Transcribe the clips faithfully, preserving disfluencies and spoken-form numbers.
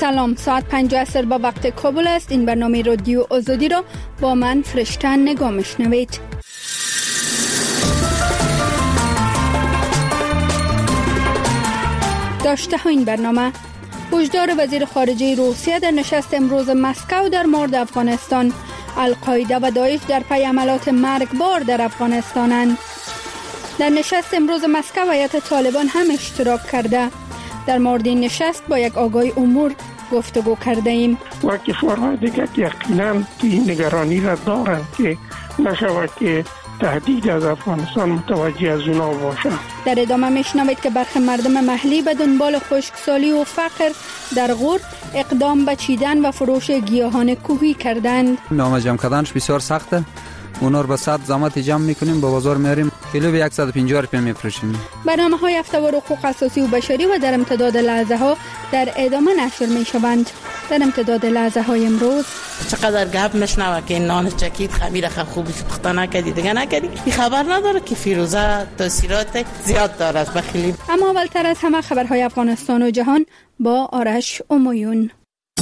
سلام، ساعت پنج عصر با وقت کابل است. این برنامه رادیو آزادی را با من فرشته نگاه میشنوید. داشته ها این برنامه: هشدار وزیر خارجه روسیه در نشست امروز مسکو در مورد افغانستان. القاعده و داعش در پی حملات مرگبار در افغانستانند. در نشست امروز مسکو هیئت طالبان هم اشتراک کرده. در مورد این نشست با یک آگاه امور گفتگو کرده ایم. و کشورهای دیگر یقینا این نگرانی را دارند که نشود که تهدید از افغانستان متوجه از اونا باشه. در ادامه میشنوید که برخی مردم محلی به دنبال خشکسالی و فقر در غور اقدام به چیدن و فروش گیاهان کوهی کردند. نامه جمع کردنش بسیار سخته. اونا رو به صد زحمت جمع میکنیم، به بازار میاریم، کیلو به صد و پنجاه روپیه میفروشیم. برنامه‌های هفته‌وار حقوق اساسی و بشری و در امتداد لحظه ها در ادامه نشر میشوند. در امتداد لحظه های امروز چقدر گپ میشنوه که نان چکید خمیر خ خوبی پخته نکردی دیگه نکردی، این خبر نداره که فیروزه تاثیرات زیاد داره از بخیلی. اما اولتر از همه خبرهای افغانستان و جهان با آرش امویون.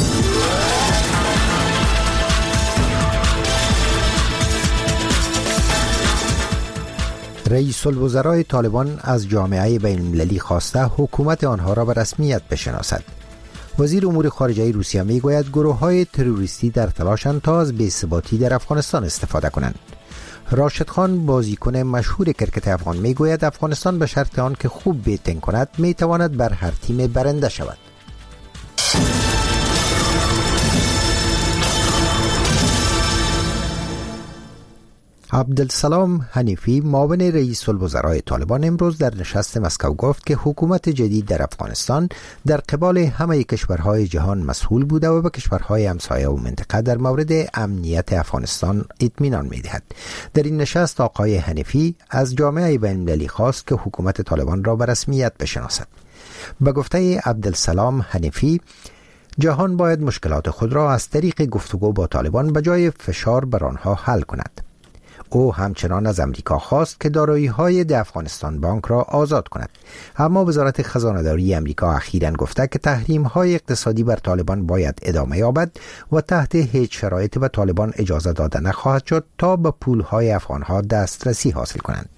رئیس الوزرای طالبان از جامعه بین‌المللی خواسته حکومت آنها را به رسمیت بشناسد. وزیر امور خارجه روسیه میگوید گروه‌های تروریستی در تلاشند تا از بی‌ثباتی در افغانستان استفاده کنند. راشد خان، بازیکن مشهور کرکت افغان، میگوید افغانستان به شرط آن که خوب بیتینگ کند میتواند بر هر تیم برنده شود. عبدالسلام حنیفی، معاون رئیس الوزرای طالبان، امروز در نشست مسکو گفت که حکومت جدید در افغانستان در قبال همه کشورهای جهان مسئول بوده و به کشورهای همسایه و منطقه در مورد امنیت افغانستان اطمینان می‌دهد. در این نشست آقای حنیفی از جامعه بین‌المللی خواست که حکومت طالبان را به رسمیت بشناسد. به گفته عبدالسلام حنیفی، جهان باید مشکلات خود را از طریق گفتگو با طالبان به جای فشار بر آنها حل کند. او همچنان از امریکا خواست که دارایی‌های د افغانستان بانک را آزاد کند، اما وزارت خزانه‌داری امریکا اخیراً گفته که تحریم‌های اقتصادی بر طالبان باید ادامه یابد و تحت هیچ شرایطی به طالبان اجازه داده نخواهد شد تا به پول‌های افغان‌ها دسترسی حاصل کنند.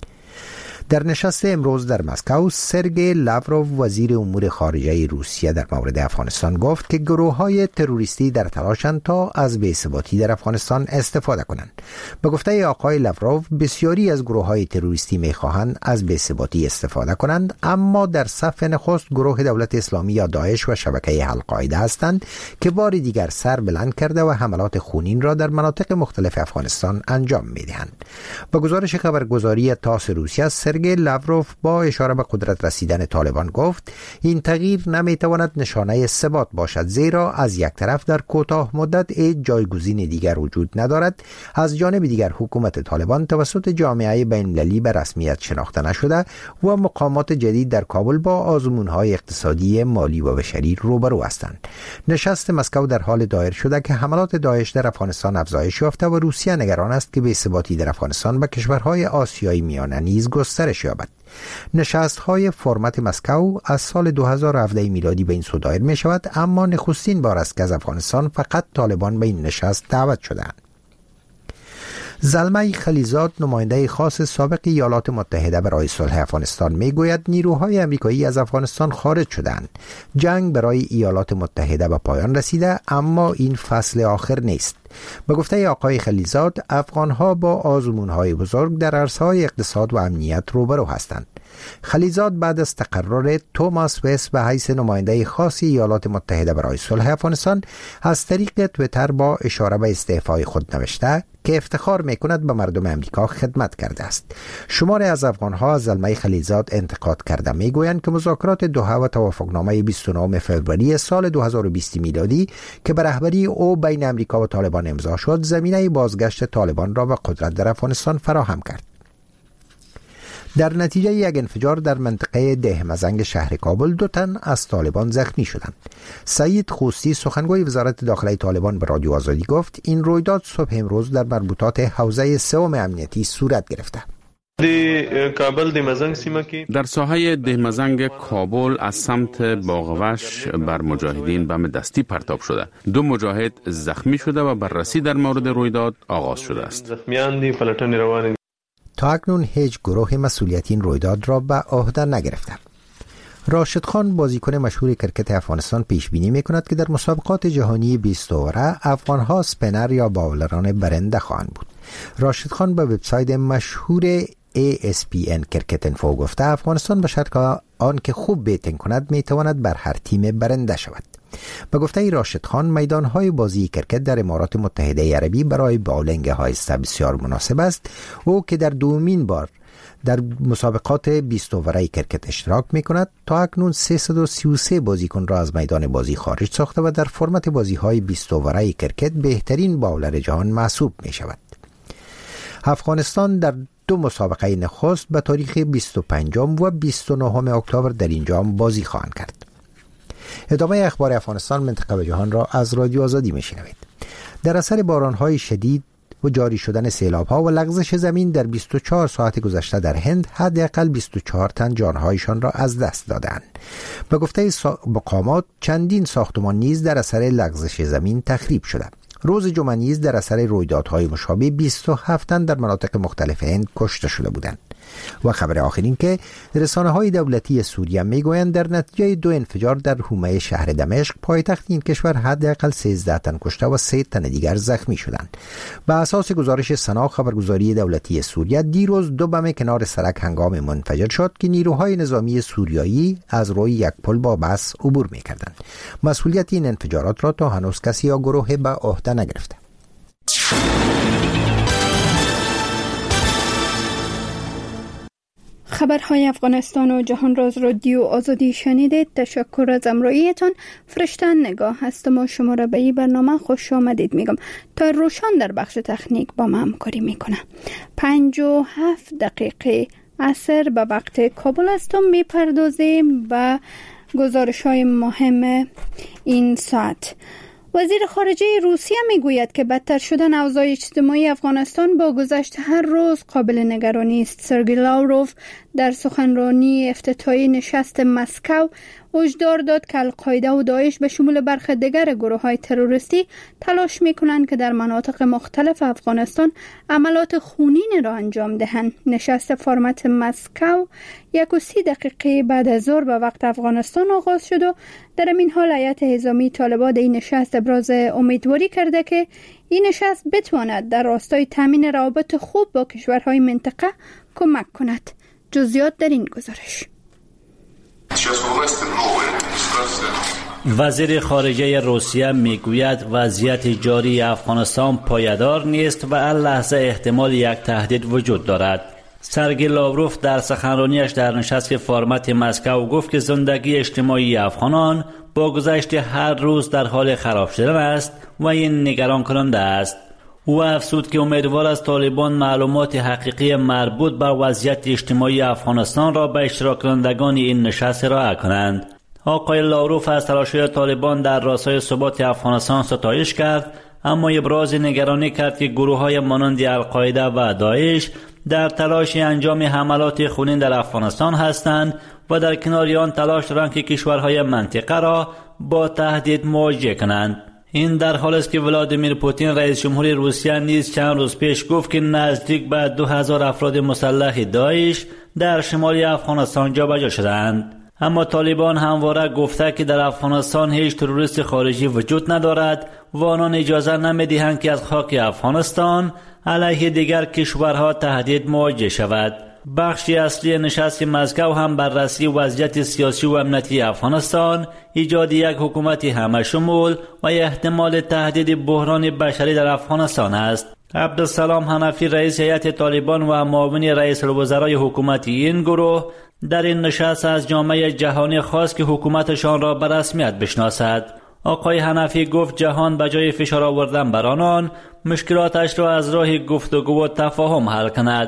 در نشست امروز در مسکو، سرگئی لاوروف، وزیر امور خارجه روسیه، در مورد افغانستان گفت که گروه‌های تروریستی در تلاشند تا از بی‌ثباتی در افغانستان استفاده کنند. به گفته آقای لاوروف، بسیاری از گروه‌های تروریستی می‌خواهند از بی‌ثباتی استفاده کنند، اما در صف نخست گروه دولت اسلامی یا داعش و شبکه القاعده هستند که بار دیگر سر بلند کرده و حملات خونین را در مناطق مختلف افغانستان انجام می‌دهند. به گزارش خبرگزاری تاس روسیه، سرگئی لاوروف با اشاره به قدرت رسیدن طالبان گفت این تغییر نمیتواند نشانه ثبات باشد، زیرا از یک طرف در کوتاه مدت هیچ جایگزین دیگر وجود ندارد، از جانب دیگر حکومت طالبان توسط جامعه بین‌المللی به رسمیت شناخته نشده و مقامات جدید در کابل با آزمون‌های اقتصادی، مالی و بشری روبرو هستند. نشست مسکو در حال دایر شده که حملات داعش در افغانستان افزایش یافته و روسیه نگران است که بی‌ثباتی در افغانستان به کشورهای آسیای میانه نیز گسترش یابد. نشست‌های فرمت مسکو از سال دو هزار و هفده میلادی به این سو دایر می شود، اما نخستین بار است که از افغانستان فقط طالبان به این نشست دعوت شدند. زلمه خلیزاد، نماینده خاص سابق ایالات متحده برای صلح افغانستان، میگوید نیروهای آمریکایی از افغانستان خارج شدند. جنگ برای ایالات متحده به پایان رسیده، اما این فصل آخر نیست. به گفته آقای خلیزاد، افغانها با آزمون‌های بزرگ در عرصه‌های اقتصاد و امنیت روبرو هستند. خلیزاد بعد از تقرر توماس ویس به حیث نماینده خاص ایالات متحده برای صلح افغانستان از طریق توییتر با اشاره به استعفای خود نوشته که افتخار میکند به مردم امریکا خدمت کرده است. شماری از افغانها از زلمه خلیزاد انتقاد کرده میگویند که مذاکرات دوحه و توافقنامه بیست و نه فوریه سال دو هزار و بیست میلادی که به رهبری او بین امریکا و طالبان امضا شد، زمینه بازگشت طالبان را به قدرت در افغانستان فراهم کرد. در نتیجه یک انفجار در منطقه ده مزنگ شهر کابل دو تن از طالبان زخمی شدند. سعید خوستی، سخنگوی وزارت داخلی طالبان، به رادیو آزادی گفت این رویداد صبح امروز در مربوطات حوزه سوم امنیتی صورت گرفته. در ساحه دهمزنگ کابل از سمت باغوش بر مجاهدین بم دستی پرتاب شده. دو مجاهد زخمی شده و بررسی در مورد رویداد آغاز شده است. تا اکنون هیچ گروه مسئولیت این رویداد را به عهده نگرفته. راشد خان بازیکن مشهور کرکت افغانستان پیش بینی میکند که در مسابقات جهانی بیست اوره افغانها سپینر یا باولران برنده خواهند بود. راشد خان به وبسایت مشهور ای اس پی ان کرکت انفو گفته افغانستان به شرط آن که خوب بیتینگ کند میتواند بر هر تیم برنده شود. به گفته راشد خان میدانهای بازی کرکت در امارات متحده عربی برای باولینگ هایسته بسیار مناسب است. او که در دومین بار در مسابقات بیست اوره کرکت اشتراک می کند تا اکنون سیصد و سی و سه بازیکن را از میدان بازی خارج ساخته و در فرمت بازی های بیست اوره کرکت بهترین باولر جهان محسوب می شود. افغانستان در دو مسابقه نخست به تاریخ بیست و پنجم و بیست و نهم اکتبر در اینجا بازی خواهند کرد. ادامه اخبار افغانستان منطقه و جهان را از رادیو آزادی می شنوید. در اثر بارانهای شدید و جاری شدن سیلاب‌ها و لغزش زمین در بیست و چهار ساعت گذشته در هند حداقل بیست و چهار تن جانهایشان را از دست دادند. به گفته مقامات چندین ساختمان نیز در اثر لغزش زمین تخریب شده. روز جمعه نیز در اثر رویدادهای مشابه بیست و هفت تن در مناطق مختلف هند کشته شده بودند. و خبر آخر این که رسانه‌های دولتی سوریه میگویند در نتیجه دو انفجار در حومه شهر دمشق پایتخت این کشور حداقل سیزده تن کشته و سه تن دیگر زخمی شدند. به اساس گزارش سنا خبرگزاری دولتی سوریه دیروز دو بم کنار سرک هنگام منفجر شد که نیروهای نظامی سوریایی از روی یک پل با بس عبور می‌کردند. مسئولیت این انفجارات را تا هنوز کسی یا گروه به عهده نگرفته. خبرهای افغانستان و جهان را از رادیو آزادی شنیدید. تشکر از همراهیتان. فرشته نگاه هستم و شما را به این برنامه خوش آمدید میگم. تا روشان در بخش تکنیک با من همکاری میکنه. پنج و هفت دقیقه عصر به وقت کابل هستم. میپردازیم به گزارش های مهم این ساعت. وزیر خارجه روسیه میگوید که بدتر شدن اوضاع اجتماعی افغانستان با گذشت هر روز قابل نگرانی است. سرگئی لاوروف در سخنرانی افتتاحی نشست مسکو هشدار داد که القاعده و داعش به شمول برخی دیگر گروه‌های تروریستی تلاش می‌کنند که در مناطق مختلف افغانستان عملیات خونین را انجام دهند. نشست فرمت مسکو یک و سی دقیقه بعد از ظهر به وقت افغانستان آغاز شد و در این حال هیئت نظامی طالبان این نشست ابراز امیدواری کرده که این نشست بتواند در راستای تامین روابط خوب با کشورهای منطقه کمک کند. جزئیات در این گزارش. وزیر خارجه روسیه میگوید وضعیت جاری افغانستان پایدار نیست و هر لحظه احتمال یک تهدید وجود دارد. سرگئی لاوروف در سخنرانیش در نشست فرمت مسکو گفت که زندگی اجتماعی افغانان با گذشت هر روز در حال خراب شدن است و این نگران کننده است. او افزود که امیدوار است طالبان معلومات حقیقی مربوط به وضعیت اجتماعی افغانستان را به اشتراک کنندگان این نشست ارائه کنند. آقای لاوروف از تلاش‌های طالبان در راستای ثبات افغانستان ستایش کرد، اما ابراز نگرانی کرد که گروه‌های مانند القاعده و داعش در تلاش انجام حملات خونین در افغانستان هستند و در کنار آن تلاش دارند که کشورهای منطقه را با تهدید مواجه کنند. این در حالی است که ولادیمیر پوتین رئیس جمهور روسیه نیز چند روز پیش گفت که نزدیک به دو هزار افراد مسلح داعش در شمال افغانستان جابجا شدند. اما طالبان همواره گفته که در افغانستان هیچ تروریست خارجی وجود ندارد و آنان اجازه نمی‌دهند که از خاک افغانستان علیه دیگر کشورها تهدید مواجه شود. بخشی اصلی نشست مسکو هم بررسی وضعیت سیاسی و امنیتی افغانستان، ایجاد یک حکومت همه شمول و احتمال تهدید بحران بشری در افغانستان است. عبدالسلام حنفی رئیس هیئت طالبان و معاون رئیس الوزرای حکومتی این گروه در این نشست از جامعه جهانی خواست که حکومتشان را به رسمیت بشناسد. آقای حنفی گفت جهان به جای فشار آوردن بر آنان مشکلاتش را از راه گفتگو و تفاهم حل کند.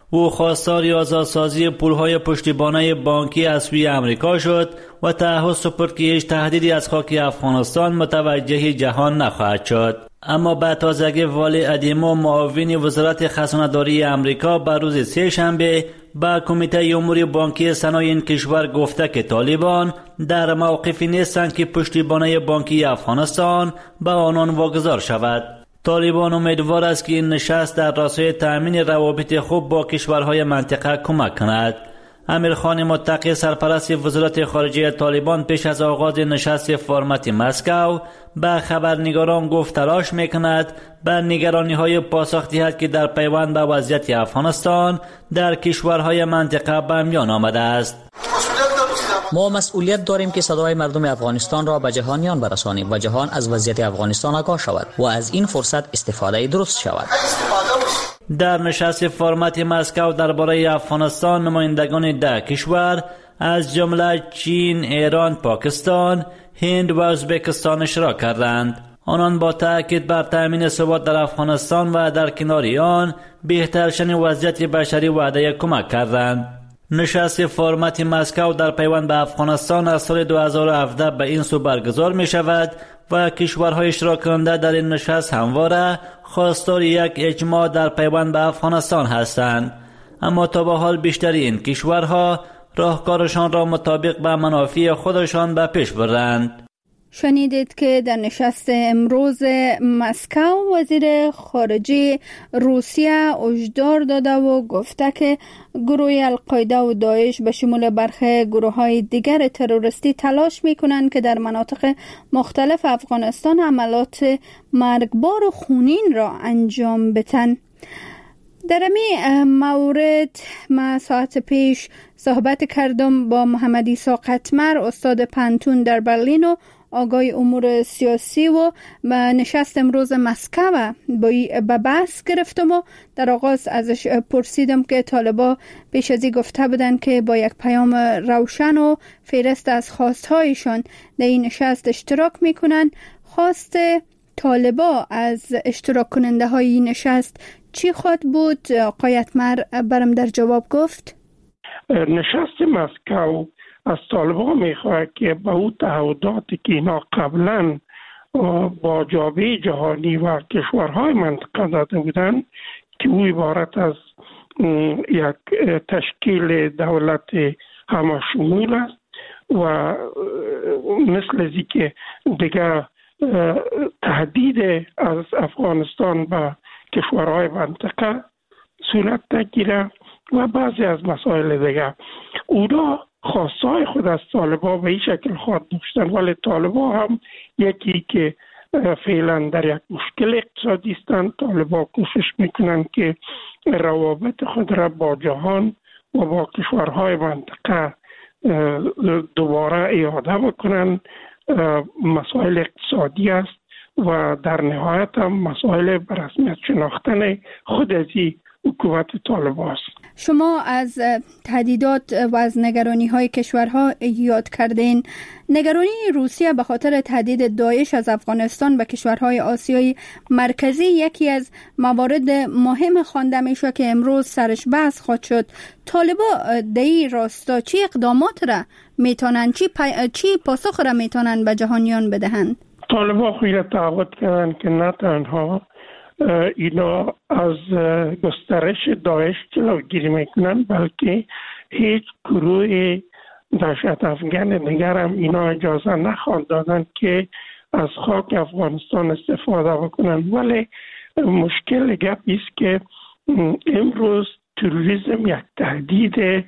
او خواستار آزادسازی پولهای پشتیبانی بانکی از سوی امریکا شد و تعهد سپرد که هیچ تهدیدی از خاک افغانستان متوجه جهان نخواهد شد. اما به تازگی والی ادیمو معاون وزارت خزانه‌داری امریکا بر روز سه شنبه به کمیته امور بانکی صنایع این کشور گفته که طالبان در موقفی نیستند که پشتیبانی بانکی افغانستان به آنان واگذار شود. طالبان امیدوار است که این نشست در راستای تأمین روابط خوب با کشورهای منطقه کمک کند. امیرخان متقی سرپرست وزارت خارجه طالبان پیش از آغاز نشست فرمت مسکو به خبرنگاران گفت تلاش میکند به نگرانی‌های پاسخ دهد که در پیوند به وضعیت افغانستان در کشورهای منطقه به میان آمده است. ما مسئولیت داریم که صدای مردم افغانستان را به جهانیان برسانیم و جهان از وضعیت افغانستان آگاه شود و از این فرصت استفاده درست شود. در نشست فرمت مسکو درباره افغانستان نمایندگان ده کشور از جمله چین، ایران، پاکستان، هند و ازبکستان اشتراک کردند. آنان با تأکید بر تأمین ثبات در افغانستان و در کنار آن بهتر شدن وضعیت بشری وعده کمک کردند. نشست فرمت مسکو در پیوند به افغانستان از سال دو هزار و هفده به این سو برگزار می شود و کشورهای اشتراک کننده در این نشست همواره خواستار یک اجماع در پیوند به افغانستان هستند. اما تا به حال بیشتر این کشورها راهکارشان را مطابق به منافع خودشان به پیش برند. شنیدید که در نشست امروز مسکو وزیر خارجه روسیه هشدار داده و گفته که گروه القاعده و داعش به شمول برخی گروه‌های دیگر تروریستی تلاش می‌کنند که در مناطق مختلف افغانستان عملیات مرگبار و خونین را انجام بدهند. در این مورد ما ساعت پیش صحبت کردم با محمد عیسی قطمر، استاد پانتون در برلین و آگاه امور سیاسی، و به نشست امروز مسکو به بحث گرفتم و در آغاز ازش پرسیدم که طالبا پیش از این گفته بودن که با یک پیام روشن و فهرست از خواستهایشان در این نشست اشتراک میکنن. خواست طالبا از اشتراک کننده های این نشست چی خواهد بود؟ آقای قطمر برم در جواب گفت نشست مسکو از طالبان میخواهد که به او تعهداتی که اینا قبلا با جامعه جهانی و کشورهای منطقه داده بودن که او عبارت از یک تشکیل دولت همشمول است و مثل ازی که دیگه تهدید از افغانستان به کشورهای منطقه صورت نگیره و بعضی از مسائل دیگه. اونا خواستهای خود از طالبا به این شکل خواهد داشتن، ولی طالبا هم یکی که فعلا در یک مشکل اقتصادی هستند. طالبا کوشش میکنن که روابط خود را با جهان و با کشورهای منطقه دوباره اعاده بکنن. مسائل اقتصادی است و در نهایت هم مسائل به رسمیت شناختن خود از حکومت طالبان است. شما از تهدیدات و از نگرانی های کشورها یاد کردین. نگرانی روسیه به خاطر تهدید داعش از افغانستان به کشورهای آسیای مرکزی یکی از موارد مهم خوانده میشه که امروز سرش بحث خواهد شد. طالبا در این راستا چی اقدامات را میتونن چی, پا... چی پاسخ را میتونن به جهانیان بدهند؟ طالبا خیلی تعهد کردن که نه تنها اینا از گسترش داعش جلوگیری میکنن، بلکه هیچ گروه دهشت افغان دیگر هم اینا اجازه نخواهند دادن که از خاک افغانستان استفاده بکنن. ولی مشکل گپ است که امروز تروریسم یک تهدید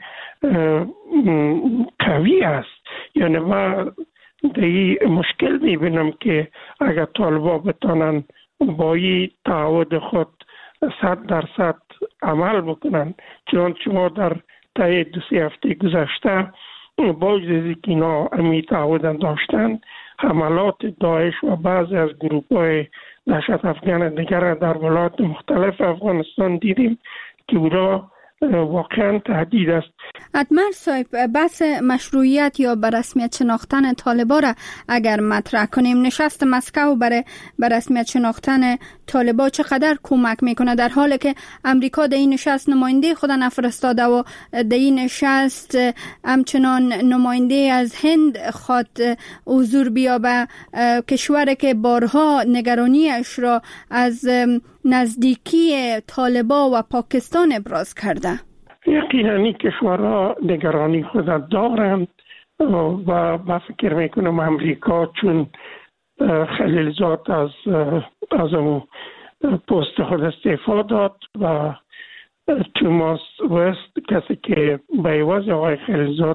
قوی است. یعنی من دیگه مشکل میبینم که اگر طالبا بتانن با این تعهد خود صد درصد عمل بکنن، چنانچه ما در طی دو سه هفته گذشته با اجازه که اینا امی تعهد داشتن، حملات داعش و بعضی از گروه‌های دهشت افغان دیگر در ولایات مختلف افغانستان دیدیم که اونا واقعا تهدید است. اتمر صاحب، بحث مشروعیت یا به رسمیت شناختن طالبان را اگر مطرح کنیم، نشست مسکو برای به رسمیت شناختن طالبان چقدر کمک میکنه، در حالی که امریکا در این نشست نماینده خود نفرستاده و در این نشست همچنان نماینده از هند خواد حضور بیابه، کشوری که بارها نگرانیش را از نزدیکی طالبان و پاکستان ابراز کرده. یقینا این کشورها نگرانی خود دارند و با فکر میکنم امریکا چون خلیلزاد از از اون پست خود استعفا داد و توماس وست کسی که به عوض آقای خلیلزاد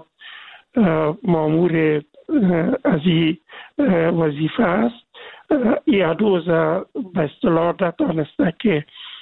مامور از این وظیفه است، این روز به اصطلاح دانسته که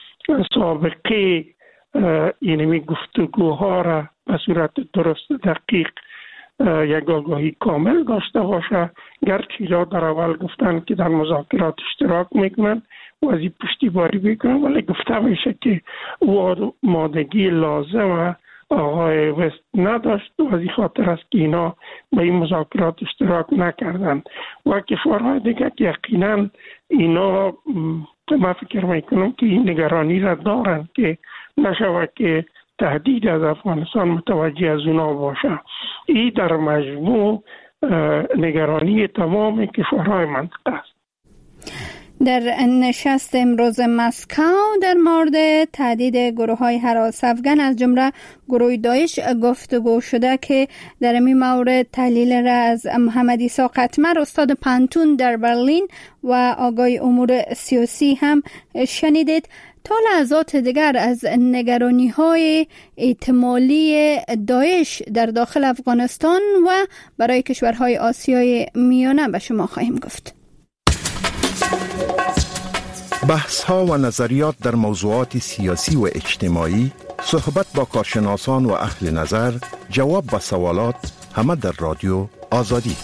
سابقه اینمی گفتگوها را به صورت درست دقیق یک آگاهی کامل داشته باشه، گرچه را در اول گفتن که در مذاکرات اشتراک میکنن و از این پشتیبانی میکنن، ولی گفته میشه که او آمادگی لازم آقای وست نداشت و از این خاطر است که اینا به این مذاکرات اشتراک نکردن. و کشورهای دیگه که یقینا اینا من فکر میکنم که این نگرانی را دارن که نشود که تهدید از افغانستان متوجه از اونا باشه. این در مجموع نگرانی تمام کشورهای منطقه است. در نشست امروز مسکو در مورد تهدید گروه های هراس افغان از جمله گروه داعش گفتگو شده که در این مورد تحلیل را از محمد عیسی قطمر استاد پانتون در برلین و آقای امور سیاسی هم شنیدید. تا لحظات دیگر از نگرانی های احتمالی داعش در داخل افغانستان و برای کشورهای آسیای میانه به شما خواهیم گفت. بحث ها و نظریات در موضوعات سیاسی و اجتماعی، صحبت با کارشناسان و اهل نظر، جواب به سوالات، همه در رادیو آزادی.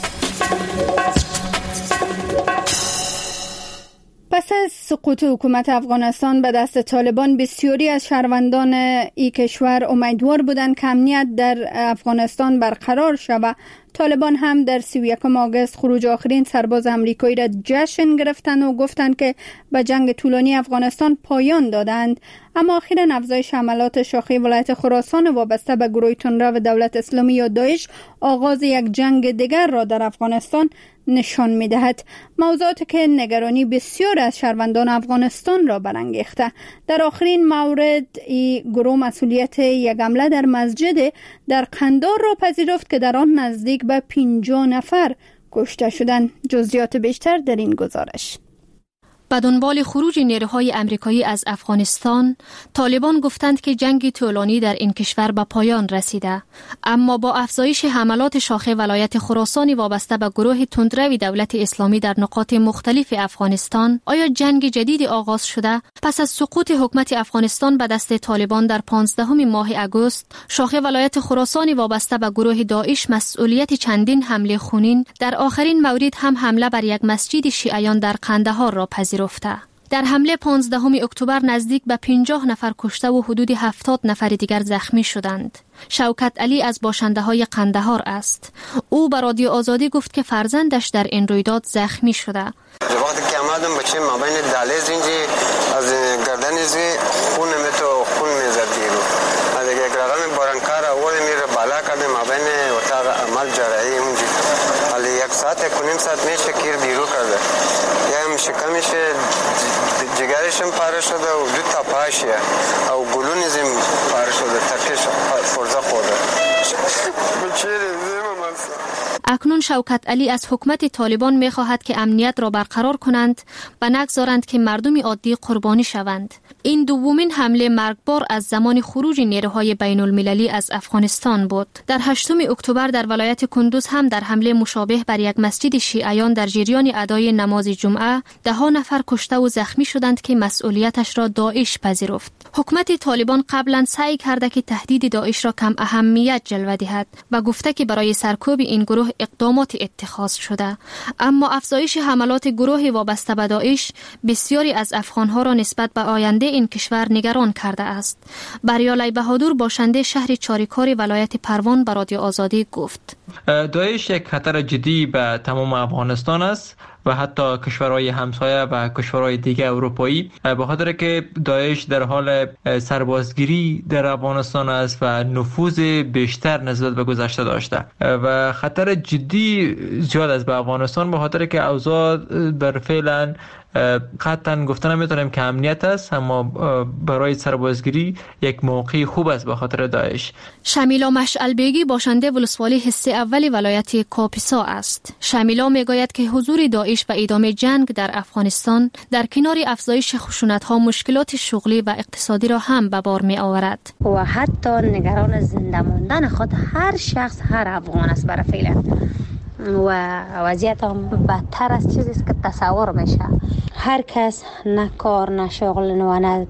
پس از سقوط حکومت افغانستان به دست طالبان، بسیاری از شهروندان این کشور امیدوار بودند که امنیت در افغانستان برقرار شود. طالبان هم در سی و یکم آگوست خروج آخرین سرباز امریکایی را جشن گرفتند و گفتند که به جنگ طولانی افغانستان پایان دادند. اما اخیراً افزایش حملات شاخه ولایت خراسان وابسته به گروه تندرو دولت اسلامی یا داعش آغاز یک جنگ دیگر را در افغانستان نشان می‌دهد. موضوعاتی که نگرانی بسیار از شهروندان افغانستان را برانگیخته. در آخرین مورد این گروه مسئولیت یک حمله در مسجد در قندار را پذیرفت که در آن نزدیک به پنجاه نفر کشته شدند. جزئیات بیشتر در این گزارش. به دنبال خروج نیروهای امریکایی از افغانستان، طالبان گفتند که جنگ طولانی در این کشور به پایان رسیده، اما با افزایش حملات شاخه ولایت خراسان وابسته به گروه تندرو دولت اسلامی در نقاط مختلف افغانستان، آیا جنگ جدیدی آغاز شده؟ پس از سقوط حکومت افغانستان به دست طالبان در پانزدهم ماه اگوست، شاخه ولایت خراسان وابسته به گروه داعش مسئولیت چندین حمله خونین، در آخرین مورد هم حمله بر یک مسجد شیعیان در قندهار را پذیرفت. در حمله پانزدهم اکتبر نزدیک به پنجاه نفر کشته و حدود هفتاد نفر دیگر زخمی شدند. شوکت علی از باشنده های قندهار است. او به رادیو آزادی گفت که فرزندش در این رویداد زخمی شده. وقتی که آمدم بچه ما بین دهلیز اینجی از گردن زی خون میتو خون میزد بیرون. از یک رقم بارانکار اول میره بالا کرده ما بین اتاق عمل جراحی اونجی. ولی یک ساعت کنیم ساعت میشه کیر بیرون کرده. یا شکمش جگرشم پاره شده و دو تا پاشیه او گلونیزم پاره شده تکش فرزه خورده. اکنون شوکت علی از حکومت طالبان می خواهد که امنیت را برقرار کنند و نگذارند که مردم عادی قربانی شوند. این دومین حمله مرگبار از زمان خروج نیروهای بین المللی از افغانستان بود. در هشتم اکتبر در ولایت کندوز هم در حمله مشابه بر یک مسجد شیعیان در جریان ادای نماز جمعه ده ها نفر کشته و زخمی شدند که مسئولیتش را داعش پذیرفت. حکومت طالبان قبلا سعی کرده که تهدید داعش را کم اهمیت جلوه دهد و گفته که برای سرکوب این گروه اقدامات اتخاذ شده، اما افزایش حملات گروه وابسته به داعش بسیاری از افغانها را نسبت به آینده این کشور نگران کرده است. بریالی بهادور باشنده شهر چاریکار ولایت پروان به رادیو آزادی گفت: داعش یک خطر جدی به تمام افغانستان است و حتی کشورهای همسایه و کشورهای دیگه اروپایی، به خاطر که داعش در حال سربازگیری در افغانستان است و نفوذ بیشتر نسبت به گذشته داشته و خطر جدی زیاد است به افغانستان، به خاطر که اوضاع در فعلا قطعا گفتن نمیتونیم که امنیت است، اما برای سربازگیری یک موقع خوب است به خاطر داعش. شمیلا مشعل بیگی باشنده ولسوالی حصه اولی ولایت کاپیسا است. شمیلا میگوید که حضور داعش و ادامه جنگ در افغانستان در کنار افزایش خشونت‌ها مشکلات شغلی و اقتصادی را هم به بار می آورد و حتی نگران زنده ماندن خود هر شخص، هر افغان است برای فعلا، و وضعیت هم بدتر از چیزی است که تصور میشه. هر کس نه کار نه شغل و نه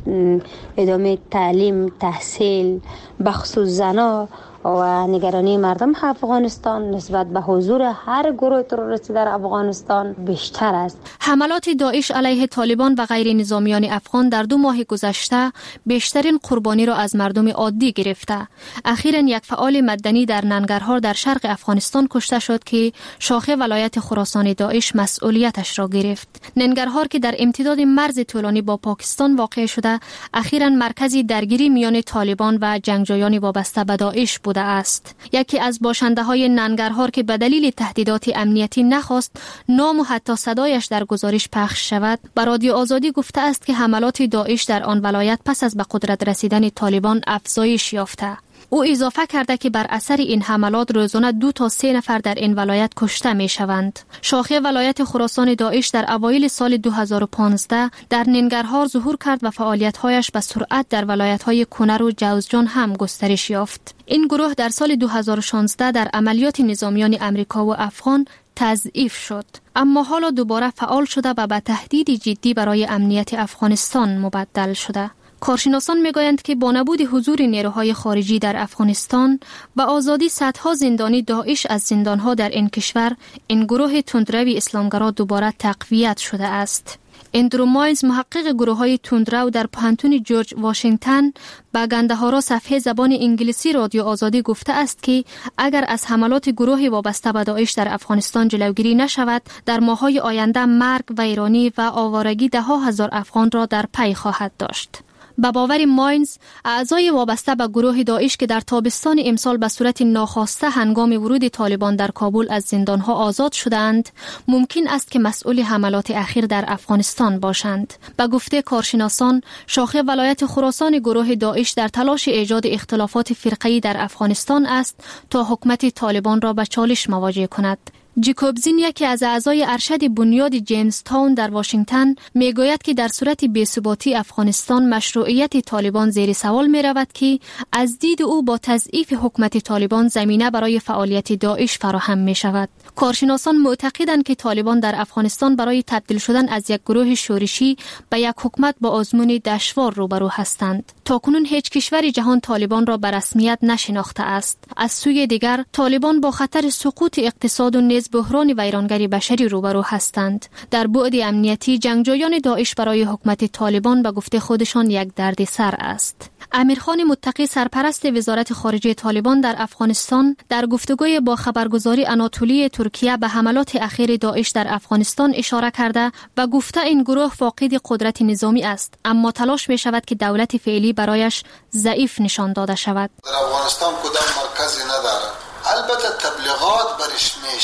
ادامه تعلیم تحصیل، بخصوص زنا و نگرانی مردم افغانستان نسبت به حضور هر گروه تروریستی در افغانستان بیشتر است. حملات داعش علیه طالبان و غیر نظامیان افغان در دو ماه گذشته بیشترین قربانی را از مردم عادی گرفته. اخیراً یک فعال مدنی در ننگرهار در شرق افغانستان کشته شد که شاخه ولایت خراسان داعش مسئولیتش را گرفت. ننگرهار که در امتداد مرز طولانی با پاکستان واقع شده، اخیراً مرکزی درگیری میان طالبان و جنگجویان وابسته به داعش بوده است. یکی از باشنده های ننگرهار که به دلیل تهدیدات امنیتی نخواست نام و حتی صدایش در گزارش پخش شود، به رادیو آزادی گفته است که حملات داعش در آن ولایت پس از به قدرت رسیدن طالبان افزایش یافته. او اضافه کرده که بر اثر این حملات روزانه دو تا سه نفر در این ولایت کشته می شوند. شاخه ولایت خراسان داعش در اوایل سال دو هزار و پانزده در ننگرهار ظهور کرد و فعالیت‌هایش به سرعت در ولایت‌های کنر و جوزجان هم گسترش یافت. این گروه در سال دو هزار و شانزده در عملیات نظامیان امریکا و افغان تضعیف شد، اما حالا دوباره فعال شده و به تهدید جدی برای امنیت افغانستان مبدل شده. کارشناسان میگویند که با نبود حضور نیروهای خارجی در افغانستان و آزادی صدها زندانی داعش از زندانها در این کشور، این گروه تندروی اسلامگرا دوباره تقویت شده است. اندرو مایلز، محقق گروه‌های تندرو در پوهنتون جورج واشنگتن، به گنده‌ها صفحه زبان انگلیسی رادیو آزادی گفته است که اگر از حملات گروه وابسته به داعش در افغانستان جلوگیری نشود، در ماه‌های آینده مرگ، ویرانی و آوارگی ده ها هزار افغان را در پی خواهد داشت. به باور ماینز، اعضای وابسته به گروه داعش که در تابستان امسال به صورت ناخواسته هنگام ورود طالبان در کابل از زندانها آزاد شدند، ممکن است که مسئول حملات اخیر در افغانستان باشند. به گفته کارشناسان، شاخه ولایت خراسان گروه داعش در تلاش ایجاد اختلافات فرقه‌ای در افغانستان است تا حکومت طالبان را به چالش مواجه کند. جیکوبزین، یکی از اعضای ارشد بنیاد جیمز تاون در واشنگتن، میگوید که در صورت بی‌ثباتی افغانستان مشروعیت طالبان زیر سوال می رود که از دید او با تضعیف حکومت طالبان زمینه برای فعالیت داعش فراهم می شود. کارشناسان معتقدند که طالبان در افغانستان برای تبدیل شدن از یک گروه شورشی به یک حکومت با آزمون دشوار روبرو هستند. تاکنون هیچ کشور جهان طالبان را به رسمیت نشناخته است. از سوی دیگر، طالبان با خطر سقوط اقتصاد و نیز بحران ویرانگری بشری روبرو هستند. در بعد امنیتی، جنگجویان داعش برای حکومت طالبان به گفته خودشان یک دردسر است. امیرخان متقی، سرپرست وزارت خارجه طالبان در افغانستان، در گفتگوی با خبرگزاری آناتولی ترکیه به حملات اخیر داعش در افغانستان اشاره کرده و گفته این گروه فاقد قدرت نظامی است، اما تلاش می شود که دولت فعلی برایش ضعیف نشان داده شود. در افغانستان کدام مرکزی نداره. البته تبلیغات برش میشه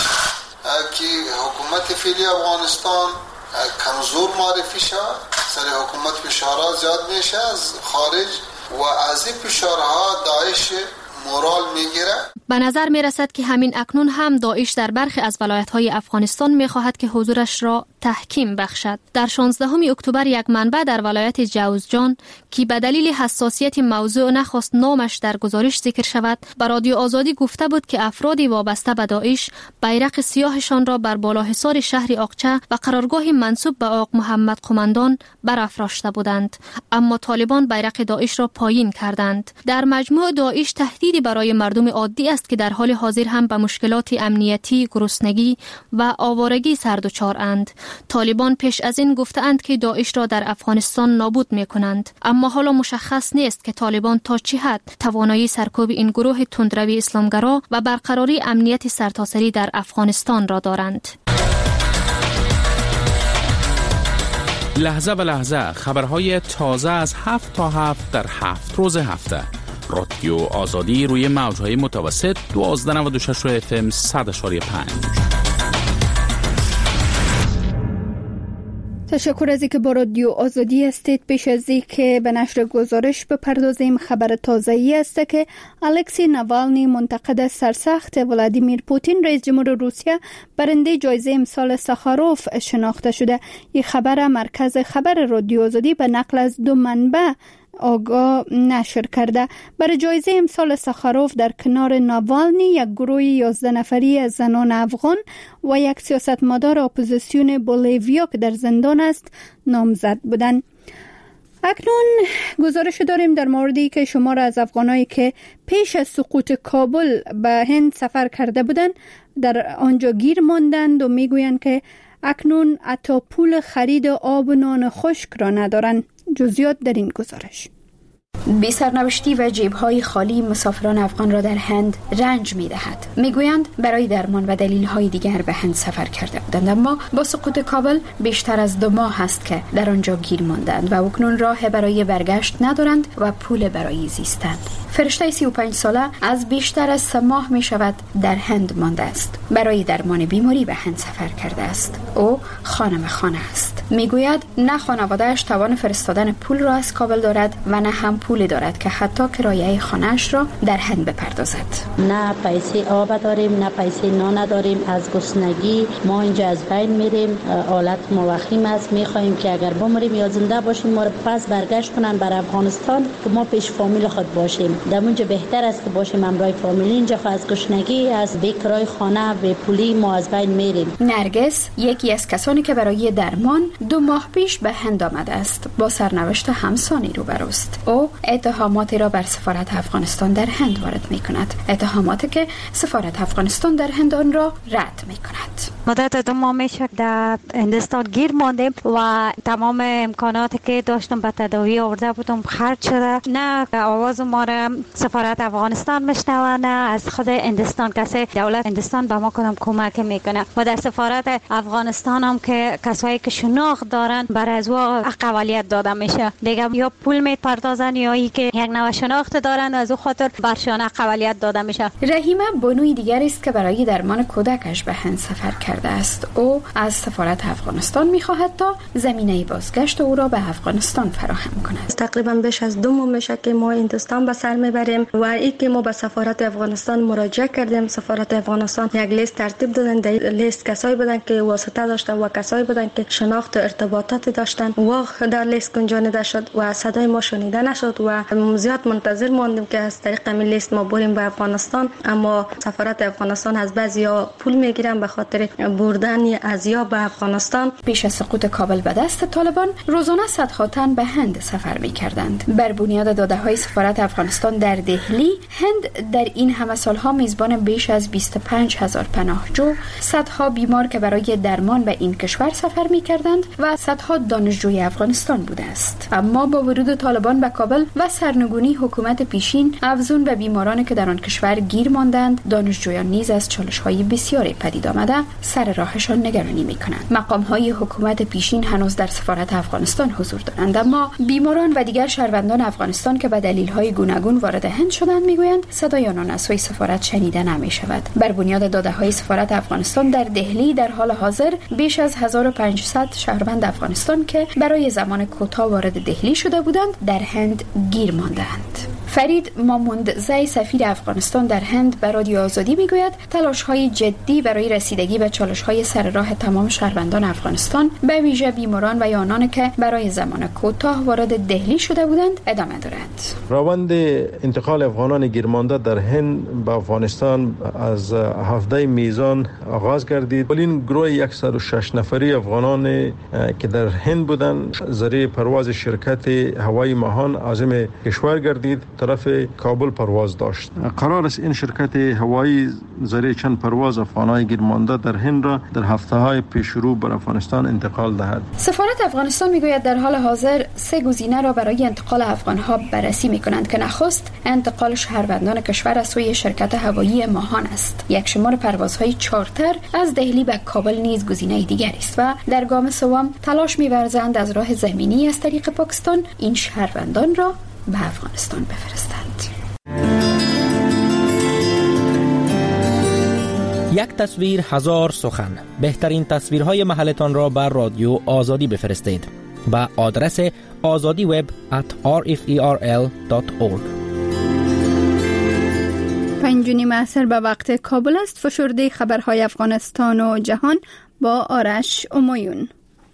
که حکومت فعلی افغانستان کمزور معرفی شد، سر حکومت فشارها زیاد میشه از خارج و از این فشارها داعش مورال میگیره. به نظر می رسد که همین اکنون هم داعش در برخی از ولایت‌های افغانستان می خواهد که حضورش را تحکیم بخشد. در شانزدهم اکتبر یک منبع در ولایت جوزجان که به دلیل حساسیت موضوع نخواست نامش در گزارش ذکر شود، به رادیو آزادی گفته بود که افراد وابسته به داعش بیرق سیاهشان را بر بالا حصار شهر آقچه و قرارگاه منسوب به آق محمد قماندان برافراشته بودند، اما طالبان بیرق داعش را پایین کردند. در مجموع، داعش تهدید تهدیدی برای مردم عادی است که در حال حاضر هم به مشکلات امنیتی، گرسنگی و آوارگی سردوچارند. طالبان پیش از این گفتند که داعش را در افغانستان نابود می‌کنند، اما حالا مشخص نیست که طالبان تا چه حد توانایی سرکوب این گروه تندروی اسلامگرا و برقراری امنیت سرتاسری در افغانستان را دارند. لحظه به لحظه خبرهای تازه از هفت تا هفت در هفت روز هفته. رادیو آزادی روی موجهای متوسط دوازده و نود و شش اف ام صد و پنج. تشکر از اینکه با رادیو آزادی هستید. پیش از اینکه به نشر گزارش بپردازیم، خبر تازه‌ای است که الکسی ناوالنی منتقد سرسخت ولادیمیر پوتین رئیس جمهور روسیه برنده جایزه امسال ساخاروف شناخته شده. این خبر مرکز خبر رادیو آزادی به نقل از دو منبع آگاه نشر کرده. برای جایزه امسال ساخاروف در کنار ناوالنی یک گروه یازده نفری از زنان افغان و یک سیاستمدار اپوزیسیون بولیویا که در زندان است نامزد بودند. اکنون گزارش داریم در موردی که شمار از افغانایی که پیش از سقوط کابل به هند سفر کرده بودند در آنجا گیر ماندند و میگویند که اکنون حتی پول خرید آب و نان خشک را ندارند. جزئیات در این گزارش. بی سرنوشتی و جیب‌های خالی مسافران افغان را در هند رنج می‌دهد. می‌گویند برای درمان و دلیل‌های دیگر به هند سفر کرده بودند، اما با سقوط کابل بیشتر از دو ماه است که در آنجا گیر ماندند و اکنون راه برای برگشت ندارند و پول برای زیستند. فرشته سی و پنج ساله از بیشتر از سه ماه می‌شود در هند مانده است. برای درمان بیماری به هند سفر کرده است. او خانم خانه است. می‌گوید نه خانواده‌اش توان فرستادن پول را از کابل دارد و نه هم پول دارد که حتی کرایه خانه‌اش را در هند بپردازد. نه پیسه آب داریم، نه پیسه نان داریم. از گرسنگی ما اینجا از بین میریم. حالت ما وخیم است. می‌خوایم که اگر بمریم یا زنده باشیم ما را پس برگشت کنن بر افغانستان که ما پیش فامیل خود باشیم. در اونجا بهتر است که باشیم همراه فامیل. اینجا از گرسنگی، از بی کرایه خانه، بی پولی ما از بین میریم. نرگس یکی از کسانی که برای درمان دو ماه پیش به هند آمده است با سرنوشت همسانی روبروست. او اتهاماتی را بر سفارت افغانستان در هند وارد می کند. اتهاماتی که سفارت افغانستان در هند آن را رد می کند. مدت دو ماه میشه در هندستان گیر ماندیم و تمام امکاناتی که داشتم به تداوی آورده بودم خرج شده. نه آواز ما را سفارت افغانستان میشنوه، نه از خود هندستان کسی دولت هندستان به ما کدام کمک میکنه. و در سفارت افغانستان هم که کسایی که شناخت دارن برای از وا قوالیت داده میشه. دیگه یا پول میپردازن یا ای که یک نوع شناخت دارن و از او خاطر برشان قوالیت داده میشه. رحیمه بانوی دیگر است که برای درمان کودکش به هند سفر کرده است. او از سفارت افغانستان میخواهد تا زمینه بازگشت او را به افغانستان فراهم کند. تقریبا بیش از دو ماه میشه که ما هندستان به سر میبریم و ای که ما به سفارت افغانستان مراجعه کردیم. سفارت افغانستان یک لیست ترتیب دادن. در لیست کسایی بودن که واسطه داشتن و کسایی بودن که شناخت و ارتباطات داشتن و در لیست گنجانیده شد و صدای ما شنیده نشد و زیاد منتظر ماندیم که از طریق این لیست ما بریم به افغانستان، اما سفارت افغانستان از بعضیا پول میگیرن به خاطر بردن ازیا به افغانستان. پیش از سقوط کابل به دست طالبان روزانه صدها تن به هند سفر میکردند. بر بنیاد داده‌های سفارت افغانستان در دهلی، هند در این همه سالها میزبان بیش از بیست و پنج هزار پناهجو، صدها بیمار که برای درمان به این کشور سفر میکردند و صدها دانشجوی افغانستان بوده است. اما با ورود طالبان به کابل و سرنگونی حکومت پیشین افزون به بیمارانی که در آن کشور گیر ماندند، دانشجویان نیز از چالش‌های بسیاری پدید آمده سر راهشان نگرانی می‌کنند. مقام‌های حکومت پیشین هنوز در سفارت افغانستان حضور دارند، اما بیماران و دیگر شهروندان افغانستان که به دلایل گوناگون وارد هند شدند میگویند صدای آنان از سوی سفارت شنیده نمی‌شود. بر بنیاد داده‌های سفارت افغانستان در دهلی در حال حاضر بیش از هزار و پانصد شهروند افغانستان که برای زمان کوتاه وارد دهلی شده بودند در هند گیر ماندند. فرید ماموندزی سفیر افغانستان در هند به رادیو آزادی میگوید تلاش‌های جدی برای رسیدگی به چالش‌های سر راه تمام شهروندان افغانستان به ویژه بیماران و آنان که برای زمان کوتاه وارد دهلی شده بودند ادامه دارد. روند انتقال افغانان گیرمانده در هند به افغانستان از هفته میزان آغاز گردید. این گروه صد و شش نفری افغانان که در هند بودند ذریعه پرواز شرکت هوایی ماهان عازم کشور گردید. طرف کابل پرواز داشت. قرار است این شرکت هوایی ذریعه چند پرواز افغانای گیرمانده در هند را در هفته‌های پیش رو بر افغانستان انتقال دهد. سفارت افغانستان میگوید در حال حاضر سه گزینه را برای انتقال افغانها بررسی میکنند که نخست انتقال شهروندان کشور از سوی شرکت هوایی ماهان است. یک شمار پروازهای چارتر از دهلی به کابل نیز گزینه دیگری است و در گام سوم تلاش می‌ورزند از راه زمینی از طریق پاکستان این شهروندان را به افغانستان بفرستند. یک تصویر هزار سخن. بهترین تصویرهای محلتان را بر رادیو آزادی بفرستید با آدرس آزادی وب ات آر اف ای آر ال دات اورگ. پنجونی معصر به وقت کابل است. فشرده خبرهای افغانستان و جهان با آرش امایون.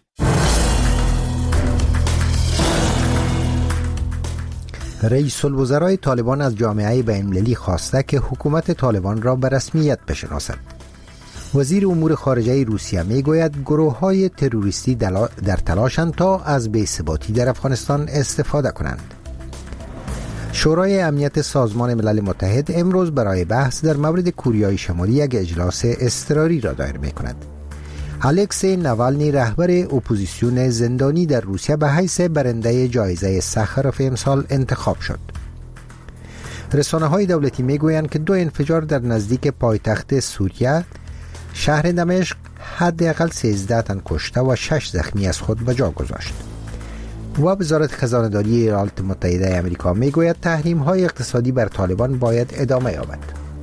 رئیس الوزرای طالبان از جامعه بین‌المللی خواسته که حکومت طالبان را به رسمیت بشناسد. وزیر امور خارجه روسیه میگوید گروه‌های تروریستی در تلاشند تا از بی‌ثباتی در افغانستان استفاده کنند. شورای امنیت سازمان ملل متحد امروز برای بحث در مورد کوریای شمالی یک اجلاس اضطراری را دایر می‌کند. الکسی ناوالنی رهبر اپوزیسیون زندانی در روسیه به حیث برنده جایزه ساخاروف امسال انتخاب شد. رسانه‌های دولتی میگویند که دو انفجار در نزدیک پایتخت سوریه شهر دمشق حداقل سیزده تن کشته و شش زخمی از خود به جا گذاشت. و وزارت خزانه‌داری ایالات متحده آمریکا میگوید تحریم‌های اقتصادی بر طالبان باید ادامه یابد.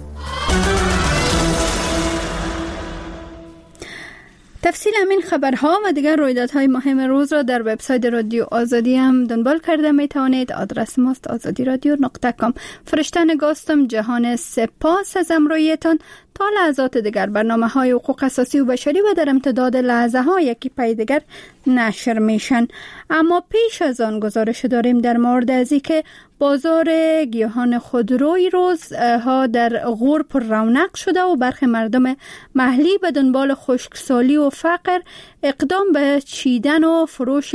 تفصیل همین خبرها و دیگر رویدادهای مهم روز را در وبسایت رادیو آزادی هم دنبال کرده می توانید. آدرس ماست آزادی رادیو نقطه کام. فرشته نگاستم جهان سپاس از امرویتان. تا لحظات دیگر برنامه های حقوق اساسی و بشری و در امتداد لحظه ها یکی پای دیگر نشر میشن. اما پیش از آن گزارش داریم در مورد از اینکه بازار گیاهان خودروی روزها در غور پر رونق شده و برخی مردم محلی به دنبال خشکسالی و فقر اقدام به چیدن و فروش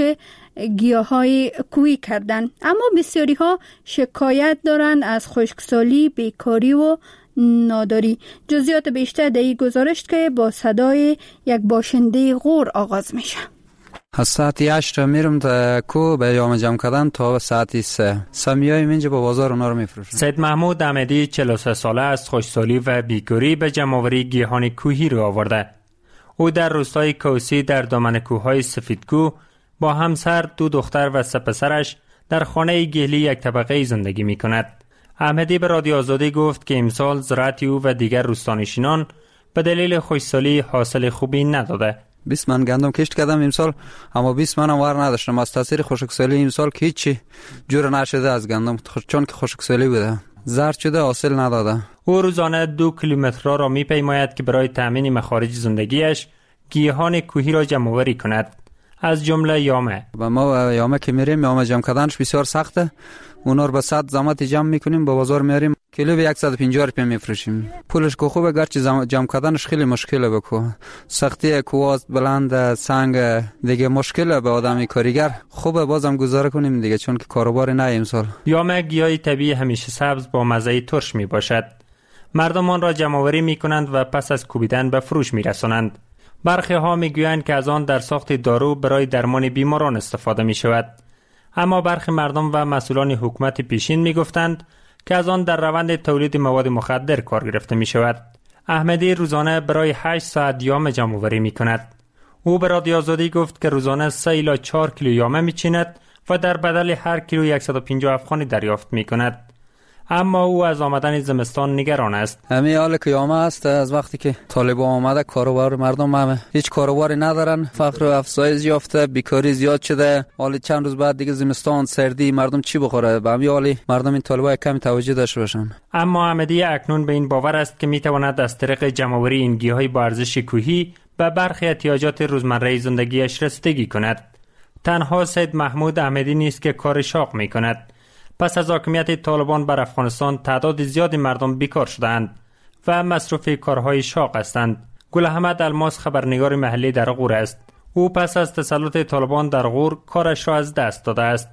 گیاهای کوهی کردند. اما بسیاری ها شکایت دارند از خشکسالی، بیکاری و ناداری. جزئیات بیشتر در این گزارش که با صدای یک باشنده غور آغاز میشه. از ساعت هشت میرم تا کو به یام جمع کردن تا ساعت سه. سمیای منجا با بازار اونا رو میفروشن. سید محمود احمدی چهل و سه ساله است. خشکسالی و بیکاری به جمع‌آوری گیاهان کوهی رو آورده. او در روستای کوسی در دامن کوههای سفیدکو با همسر، دو دختر و سه پسرش در خانه گلی یک طبقه زندگی میکند. احمدی به رادیو آزادی گفت که امسال زراعت او و دیگر روستانشینان به دلیل خشکسالی حاصل خوبی نداده. بیست من گندم کشت کردم امسال، اما بیست من هم ور نداشتم. از تاثیر خشکسالی امسال که هیچی جور نشده از گندم، چون که خشکسالی بوده زرد شده، حاصل نداده. او روزانه دو کیلومتر را میپیماید که برای تامین مخارج زندگیش گیاهان کوهی را جمع‌آوری کند، از جمله یامه. و ما یامه که میریم، یامه جمع کردنش بسیار سخته. اونا رو به صد زحمت جمع میکنیم، با بازار میاریم، کیلو به صد و پنجاه روپیه میفروشیم. پولش که خوبه، گرچه جمع کردنش خیلی مشکله. بکو سختی کوواست بلند، سنگ دیگه مشکله به آدمی کاریگر. خوبه بازم گزاره کنیم دیگه، چون که کاروبار نه امسال. یامه گیاهی طبیعی همیشه سبز با مزه ترش میباشد. مردم آن را جمع آوری میکنند و پس از کوبیدن به فروش میرسانند. برخی ها میگویند که از آن در ساخت دارو برای درمان بیماران استفاده میشود. اما برخی مردم و مسئولان حکومت پیشین میگفتند که از آن در روند تولید مواد مخدر کار گرفته می شود. احمدی روزانه برای هشت ساعت یامه جمع آوری می کند. او به رادیو آزادی گفت که روزانه سه الی چهار کیلو یامه می چیند و در بدل هر کیلو صد و پنجاه افغانی دریافت می کند. اما او از آمدن زمستان نگران است. همین حال که یامه است، از وقتی که طالبان آمده کاروبار مردم همه هیچ کاروباری ندارن، فقر و افزایش یافته، بیکاری زیاد شده. حالا چند روز بعد دیگه زمستان، سردی، مردم چی بخوره؟ به همین حال مردم این طالبان کمی توجه داشته باشن. اما احمدی اکنون به این باور است که میتواند از طریق جمع‌آوری این گیاهای با ارزش کوهی به برخی احتیاجات روزمره زندگیش رسیدگی کند. تنها سید محمود احمدی نیست که کار شاق میکند. پس از حاکمیت طالبان بر افغانستان تعداد زیادی مردم بیکار شدند و مصروف کارهای شاق هستند. گل احمد الماس خبرنگار محلی در غور است. او پس از تسلط طالبان در غور کارش را از دست داده است.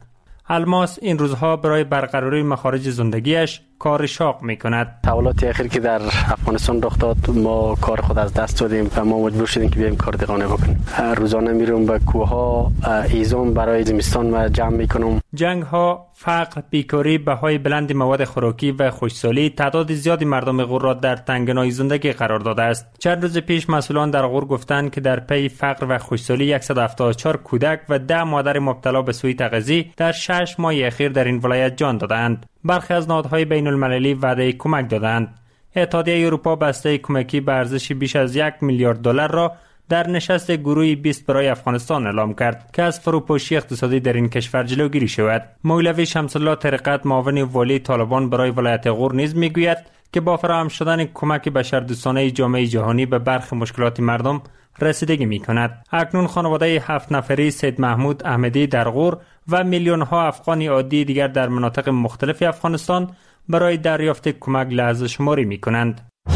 الماس این روزها برای برقراری مخارج زندگیش کار شاق میکند. تحولات اخیر که در افغانستان رخ داد، ما کار خود از دست دادیم و ما مجبور شدیم که بیایم کار دیگانه بکنیم. روزانه میرم به کوهها، ایزون برای زمستان و جمع میکنم. جنگ ها، فقر، بیکاری، بهای بلند مواد خوراکی و خشکسالی تعداد زیادی مردم غور را در تنگنای زندگی قرار داده است. چند روز پیش مسئولان در غور گفتند که در پی فقر و خشکسالی صد و هفتاد و چهار کودک و ده مادر مبتلا به سوء تغذیه در شش ماه اخیر در این ولایت جان دادند. برخی از نهادهای بین المللی وعده کمک دادند. اتحادیه اروپا بسته کمکی به ارزش بیش از یک میلیارد دلار را در نشست گروه بیست برای افغانستان اعلام کرد که از فروپاشی اقتصادی در این کشور جلوگیری شود. مولوی شمس الله طریقت، معاون والی طالبان برای ولایت غور، نیز میگوید که با فراهم شدن کمک بشردوستانه جامعه جهانی به برخی مشکلات مردم رسیدگی می کند. اکنون خانواده هفت نفری سید محمود احمدی در غور و میلیون ها افغانی عادی دیگر در مناطق مختلف افغانستان برای دریافت کمک لحظه شماری می کنند.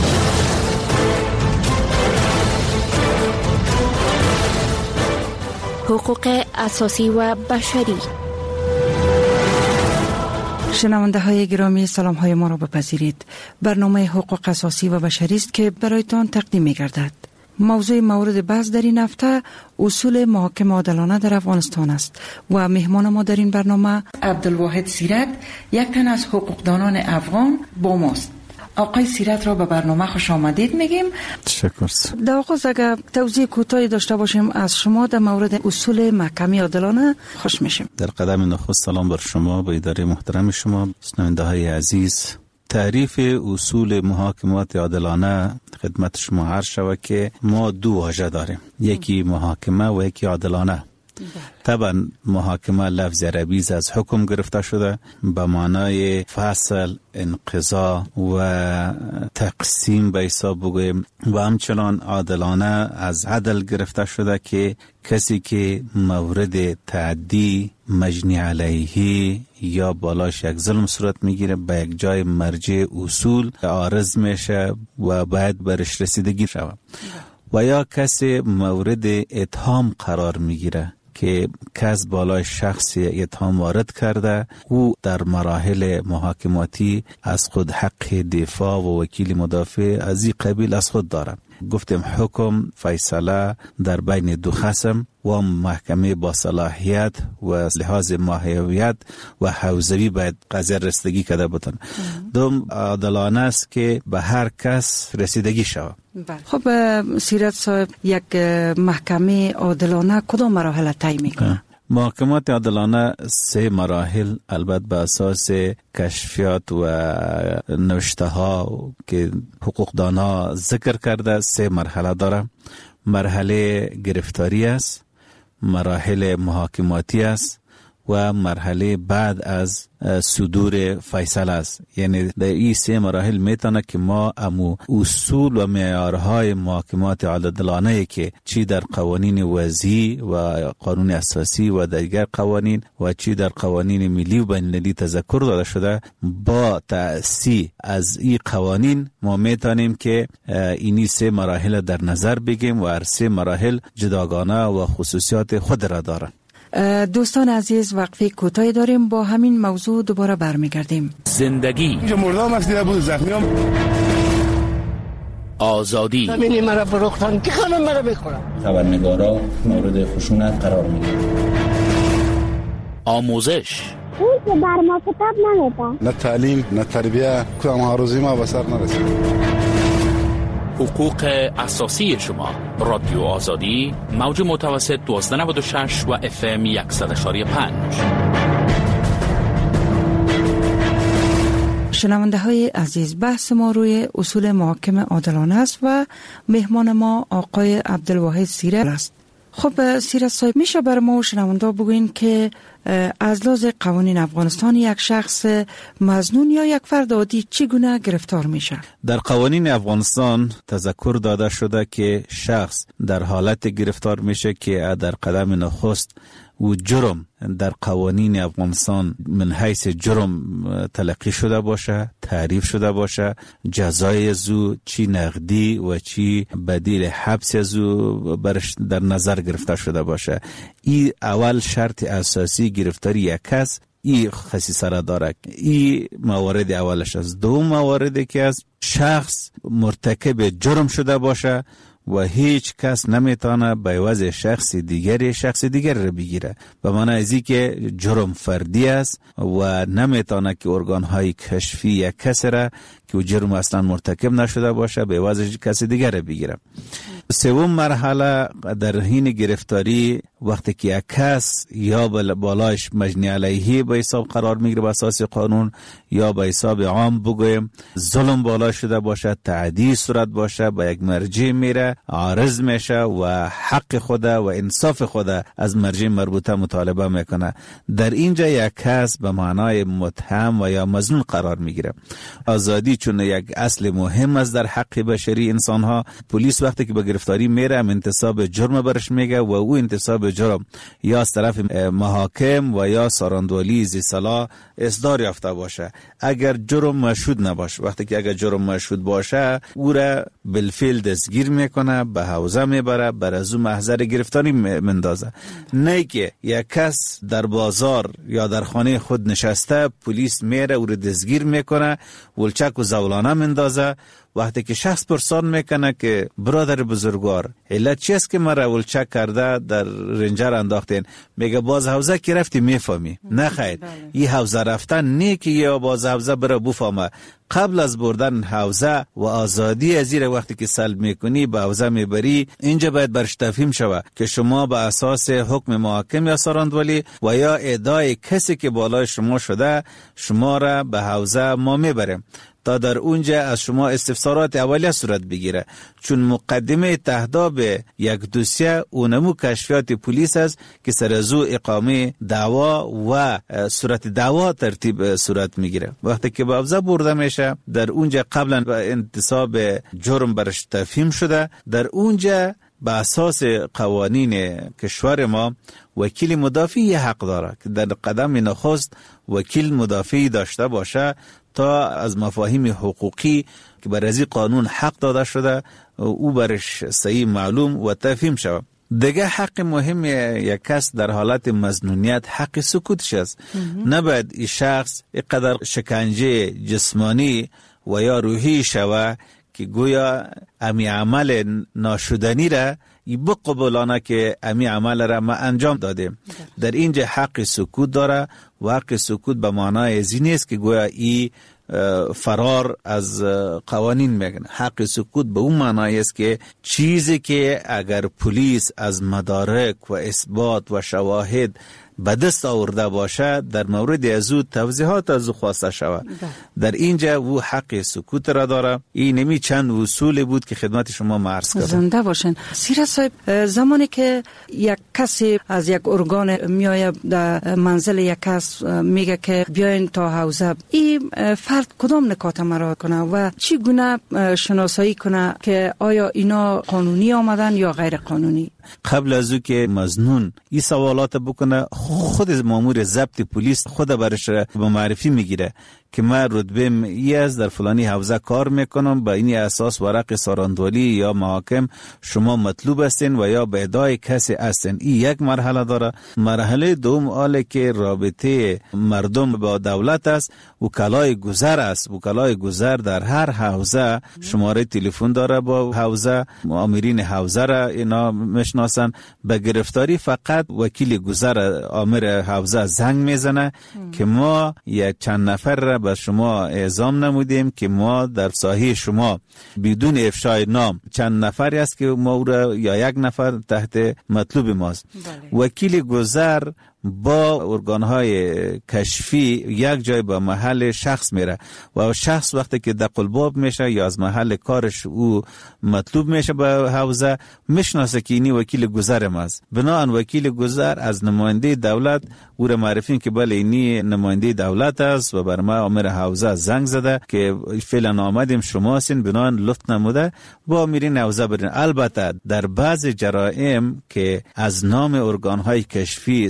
حقوق اساسی و بشری. شنونده های گرامی، سلام های ما را بپذیرید. برنامه حقوق اساسی و بشری است که برایتان تقدیم می گردد. موضوع مورد بحث در این هفته اصول محاکمه عادلانه در افغانستان است و مهمان ما در این برنامه عبدالواحد سیرت، یک تن از حقوقدانان افغان با ماست. آقای سیرت را به برنامه خوش آمدید میگیم. تشکر. در آغاز اگر توضیح کوتاهی داشته باشیم از شما در مورد اصول محکمه عادلانه خوش میشیم. در قدم نخست سلام بر شما، به اداره محترم شما، شنونده های عزیز. تعریف اصول محاکمات عادلانه خدمت شما عرض شود که ما دو واژه داریم، یکی محاکمه و یکی عادلانه. طبعا محاکمه لفظ عربی از حکم گرفته شده به معنای فصل، انقضا و تقسیم به حساب بگویم، و همچنان عادلانه از عدل گرفته شده که کسی که مورد تعدی، مجنی علیه یا بالاش یک ظلم صورت میگیره به یک جای مرجع اصول عارض میشه و باید برش رسیدگی شود، و یا کسی مورد اتهام قرار میگیره که کس بالای شخص اتهام وارد کرده، او در مراحل محاکماتی از خود حق دفاع و وکیل مدافع از این قبیل از خود داره. گفتیم حکم، فیصله در بین دو خصم و محکمه با صلاحیت و لحاظ ماهیت و حوزوی باید قضیه رسیدگی کرده بودن. دوم عادلانه است که به هر کس رسیدگی شود. خب سیرت صاحب، یک محکمه عادلانه کدام مراحل طی میکنه؟ محاکمات عادلانه سه مراحل، البته به اساس کشفیات و نوشته ها که حقوقدانا ذکر کرده، سه مرحله داره. مرحله گرفتاری است، مراحل محاکماتی است و مرحله بعد از صدور فیصله است. یعنی در این سه مراحل میتونه که ما امو اصول و معیارهای محاکمات عادلانه که چی در قوانین وضعی و قانون اساسی و دیگر قوانین و چی در قوانین ملی و بین المللی تذکر داده شده، با تأسیس از این قوانین ما میتونیم که اینی سه مراحل در نظر بگیریم و هر سه مراحل جداگانه و خصوصیات خود را دارند. دوستان عزیز، وقفه کوتاهی داریم، با همین موضوع دوباره برمیگردیم. زندگی، اینجا مردم مسئله بود، زخمیام، آزادی. همینی مرا فروختن که خانم مرا بخورم. خبرنگارا مورد خشونت قرار میگیرن. آموزش، اون که بر ما کتاب نمیده، نه تعلیم نه تربیه، کدام عروضی ما به سر نرسید. حقوق اساسی شما. رادیو آزادی، موج متوسط دوازده نود و شش و اف ام صد و یک و پنج. شنونده های عزیز، بحث ما روی اصول محاکمه عادلانه است و مهمان ما آقای عبدالواحد سیرت است. خب سیرت صاحب، میشه بر ما و شنونده بگوین که از لحاظ قوانین افغانستان یک شخص مظنون یا یک فرد عادی چگونه گرفتار میشه؟ در قوانین افغانستان تذکر داده شده که شخص در حالت گرفتار میشه که در قدم نخست و جرم در قوانین افغانستان من حیث جرم تلقی شده باشه، تعریف شده باشه، جزای زو چی نقدی و چی بدیل حبس زو برش در نظر گرفته شده باشه. این اول شرط اساسی گرفتاری یک کس این خصیصه را داره. این موارد اولش است. دوم موردی که از شخص مرتکب جرم شده باشه و هیچ کس نمیتونه به عوض شخص دیگری شخص دیگر را بگیره، به معنی ازی که جرم فردی است و نمیتونه که ارگانهای کشفی یک کس را که جرم اصلا مرتکب نشده باشه به عوض کس دیگر را بگیره. سوم مرحله در حین گرفتاری وقتی که یک کس یا بالایش مجنی علیه به حساب قرار میگیره به اساس قانون یا به حساب عام بگویم ظلم بالا شده باشه، تعدی صورت باشه، به یک مرجع میره، عارض میشه و حق خود و انصاف خود از مرجع مربوطه مطالبه میکنه. در اینجا یک کس به معنای متهم و یا مظنون قرار میگیره. آزادی چون یک اصل مهم است در حق بشری انسان ها، پلیس وقتی که به گرفتاری میره انتصاب جرم برش میگه و او انتصاب جرم یا از طرف محاکم و یا ساراندولی زی صلاح اصدار یافته باشه. اگر جرم مشهود نباشه، وقتی که اگر جرم مشهود باشه او را بالفعل دستگیر میکنه، به حوزه میبره، بر از او محضر گرفتاری مندازه. نه که یک کس در بازار یا در خانه خود نشسته پلیس میره او را دستگیر میکنه، ولچک و زولانه مندازه. وقتی که شخص پرسان میکنه که برادر بزرگوار علت چیست که مرا ولچک کرده در رنجر انداختین، میگه باز حوزه که رفتی میفهمی. نه خیر، این حوزه رفتن نه که یا باز حوزه برا بفهمه. قبل از بردن حوزه و آزادی از زیر وقتی که سلب میکنی به حوزه میبری، اینجا باید برش تفهیم شود که شما به اساس حکم محاکم یا ساراندولی و یا ادعای کسی که بالای شما شده شما را به حوزه ما میبریم تا در اونجا از شما استفسارات اولیه صورت بگیره. چون مقدمه تهداب یک دوسیه اونمو کشفیات پلیس است که سر از او اقامه دعوا و صورت دعوا ترتیب صورت میگیره. وقتی که به حوزه برده میشه در اونجا قبلا به انتصاب جرم برش تفهیم شده، در اونجا به اساس قوانین کشور ما وکیل مدافعی حق داره که در قدم نخست وکیل مدافعی داشته باشه تا از مفاهیم حقوقی که بر از قانون حق داده شده او برش صحیح معلوم و تفهیم شود. دیگه حق مهم یک کس در حالت مظنونیت حق سکوتش است. نباید این شخص اینقدر شکنجه جسمانی و یا روحی شود که گویا امی عمل ناشدنی را ای بقبولانه که امی عمل را ما انجام دادیم. در اینجا حق سکوت داره و حق سکوت به معنای ازی نیست که گویا ای فرار از قوانین میگن. حق سکوت به اون معنای است که چیزی که اگر پلیس از مدارک و اثبات و شواهد به دست آورده باشه در مورد از او توضیحات از او خواسته شود، در اینجا او حق سکوت را داره. این نمی چند اصول بود که خدمت شما معرض کردم. زنده باشین. سیرت صاحب، زمانی که یک کسی از یک ارگان میایه در منزل یک کس میگه که بیاین تا حوزه، این فرد کدام نکات مراعات کنه و چی گونه شناسایی کنه که آیا اینا قانونی آمدن یا غیر قانونی؟ قبل از او که مظنون این سوالات بکنه، خود مامور ضبط پلیس خود برش به معرفی میگیره که من رتبه ای از در فلانی حوزه کار میکنم، با این اساس ورق ساراندولی یا محاکم شما مطلوب هستین و یا به ادعای کسی هستین. این یک مرحله داره. مرحله دوم آله که رابطه مردم با دولت است، وکلای گذر است. وکلای گذر در هر حوزه شماره تلفن داره با حوزه، آمرین حوزه را اینا مشناسن. به گرفتاری فقط وکیل گذر آمر حوزه زنگ میزنه که ما یک چند نفر را به شما اعزام نمودیم که ما در ساحه شما بدون افشای نام چند نفری است که ما را یا یک نفر تحت مطلوب ماست. بله. وکیل گذر با ارگانهای کشفی یک جای به محل شخص میره و شخص وقتی که دقلباب میشه یا از محل کارش او مطلوب میشه به حوزه، میشناسه که اینی وکیل گذر ماست. بنابراین وکیل گذر از نماینده دولت او را معرفی که بله اینی نماینده دولت است و بر ما امر حوزه زنگ زده که فعلا آمدیم شما هستین، بنابراین لطف نموده با میرین حوزه برین. البته در بعض جرائم که از نام ارگانهای کشفی سوء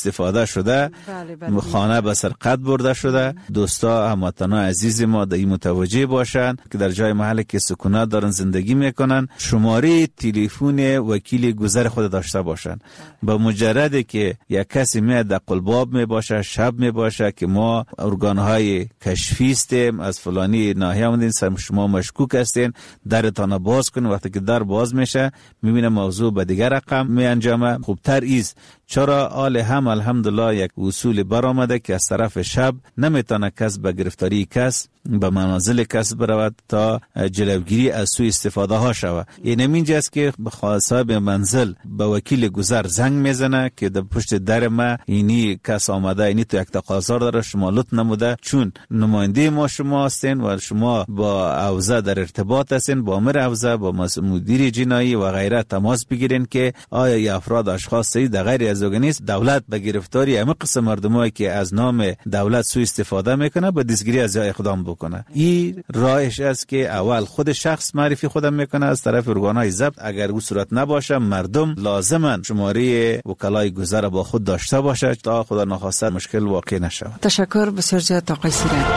استفاده شده، خانه به سرقت برده شده. دوستا هموطنا عزیز ما در این متوجه باشند که در جای محلی که سکونت دارن زندگی میکنن شماره تلفن وکیل گذر خود داشته باشند. با مجرد که یک کسی میاد در قلباب می باشه، شب می باشه که ما ارگانهای کشفی استیم از فلانی ناحیه آمدین، سر شما مشکوک هستین، درتان باز کنین. وقتی که در باز میشه میبینه موضوع به دیگر رقم می انجامه. خوبتر ایست. چرا آل هم الحمدلله یک اصول برآمده که از طرف شب نمیتونه کس به گرفتاری کس به منازل کس برود تا جلوگیری از سوء استفاده ها شود. این همینجاست که صاحب منزل به وکیل گذر زنگ میزنه که در پشت در ما اینی کس آمده، اینی تو یک تقاضا داره، شما لطف نموده چون نماینده ما شما هستین و شما با حوزه در ارتباط هستین، با امر حوزه، با مدیر جنایی و غیره تماس بگیرین که آیا ی افراد اشخاص سید در غیر از نیست. دولت به گرفتاری همه قسم مردمایی که از نام دولت سوء استفاده میکنه به دستگیری از اقدام بکنه. این راهش است که اول خود شخص معرفی خودم میکنه از طرف ارگانهای ضبط. اگر او صورت نباشه مردم لازما شماره وکلای گذر با خود داشته باشه تا خدا نخواسته مشکل واقع نشه. تشکر بسیار زیاد آقای سیرک.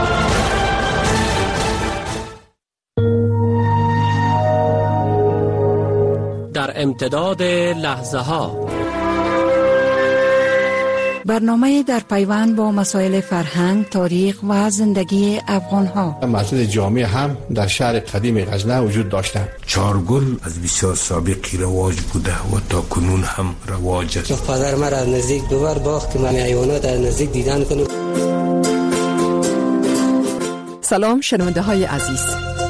در امتداد لحظه ها برنامه در پیوند با مسائل فرهنگ، تاریخ و زندگی افغان ها. مسجد جامع هم در شهر قدیم غزنه وجود داشته. چارگل از بسیار سابقی رواج بوده و تا کنون هم رواج است. پدر من از نزدیک دوبار باخت که من حیوانات از نزدیک دیدن کنم. سلام شنونده های عزیز.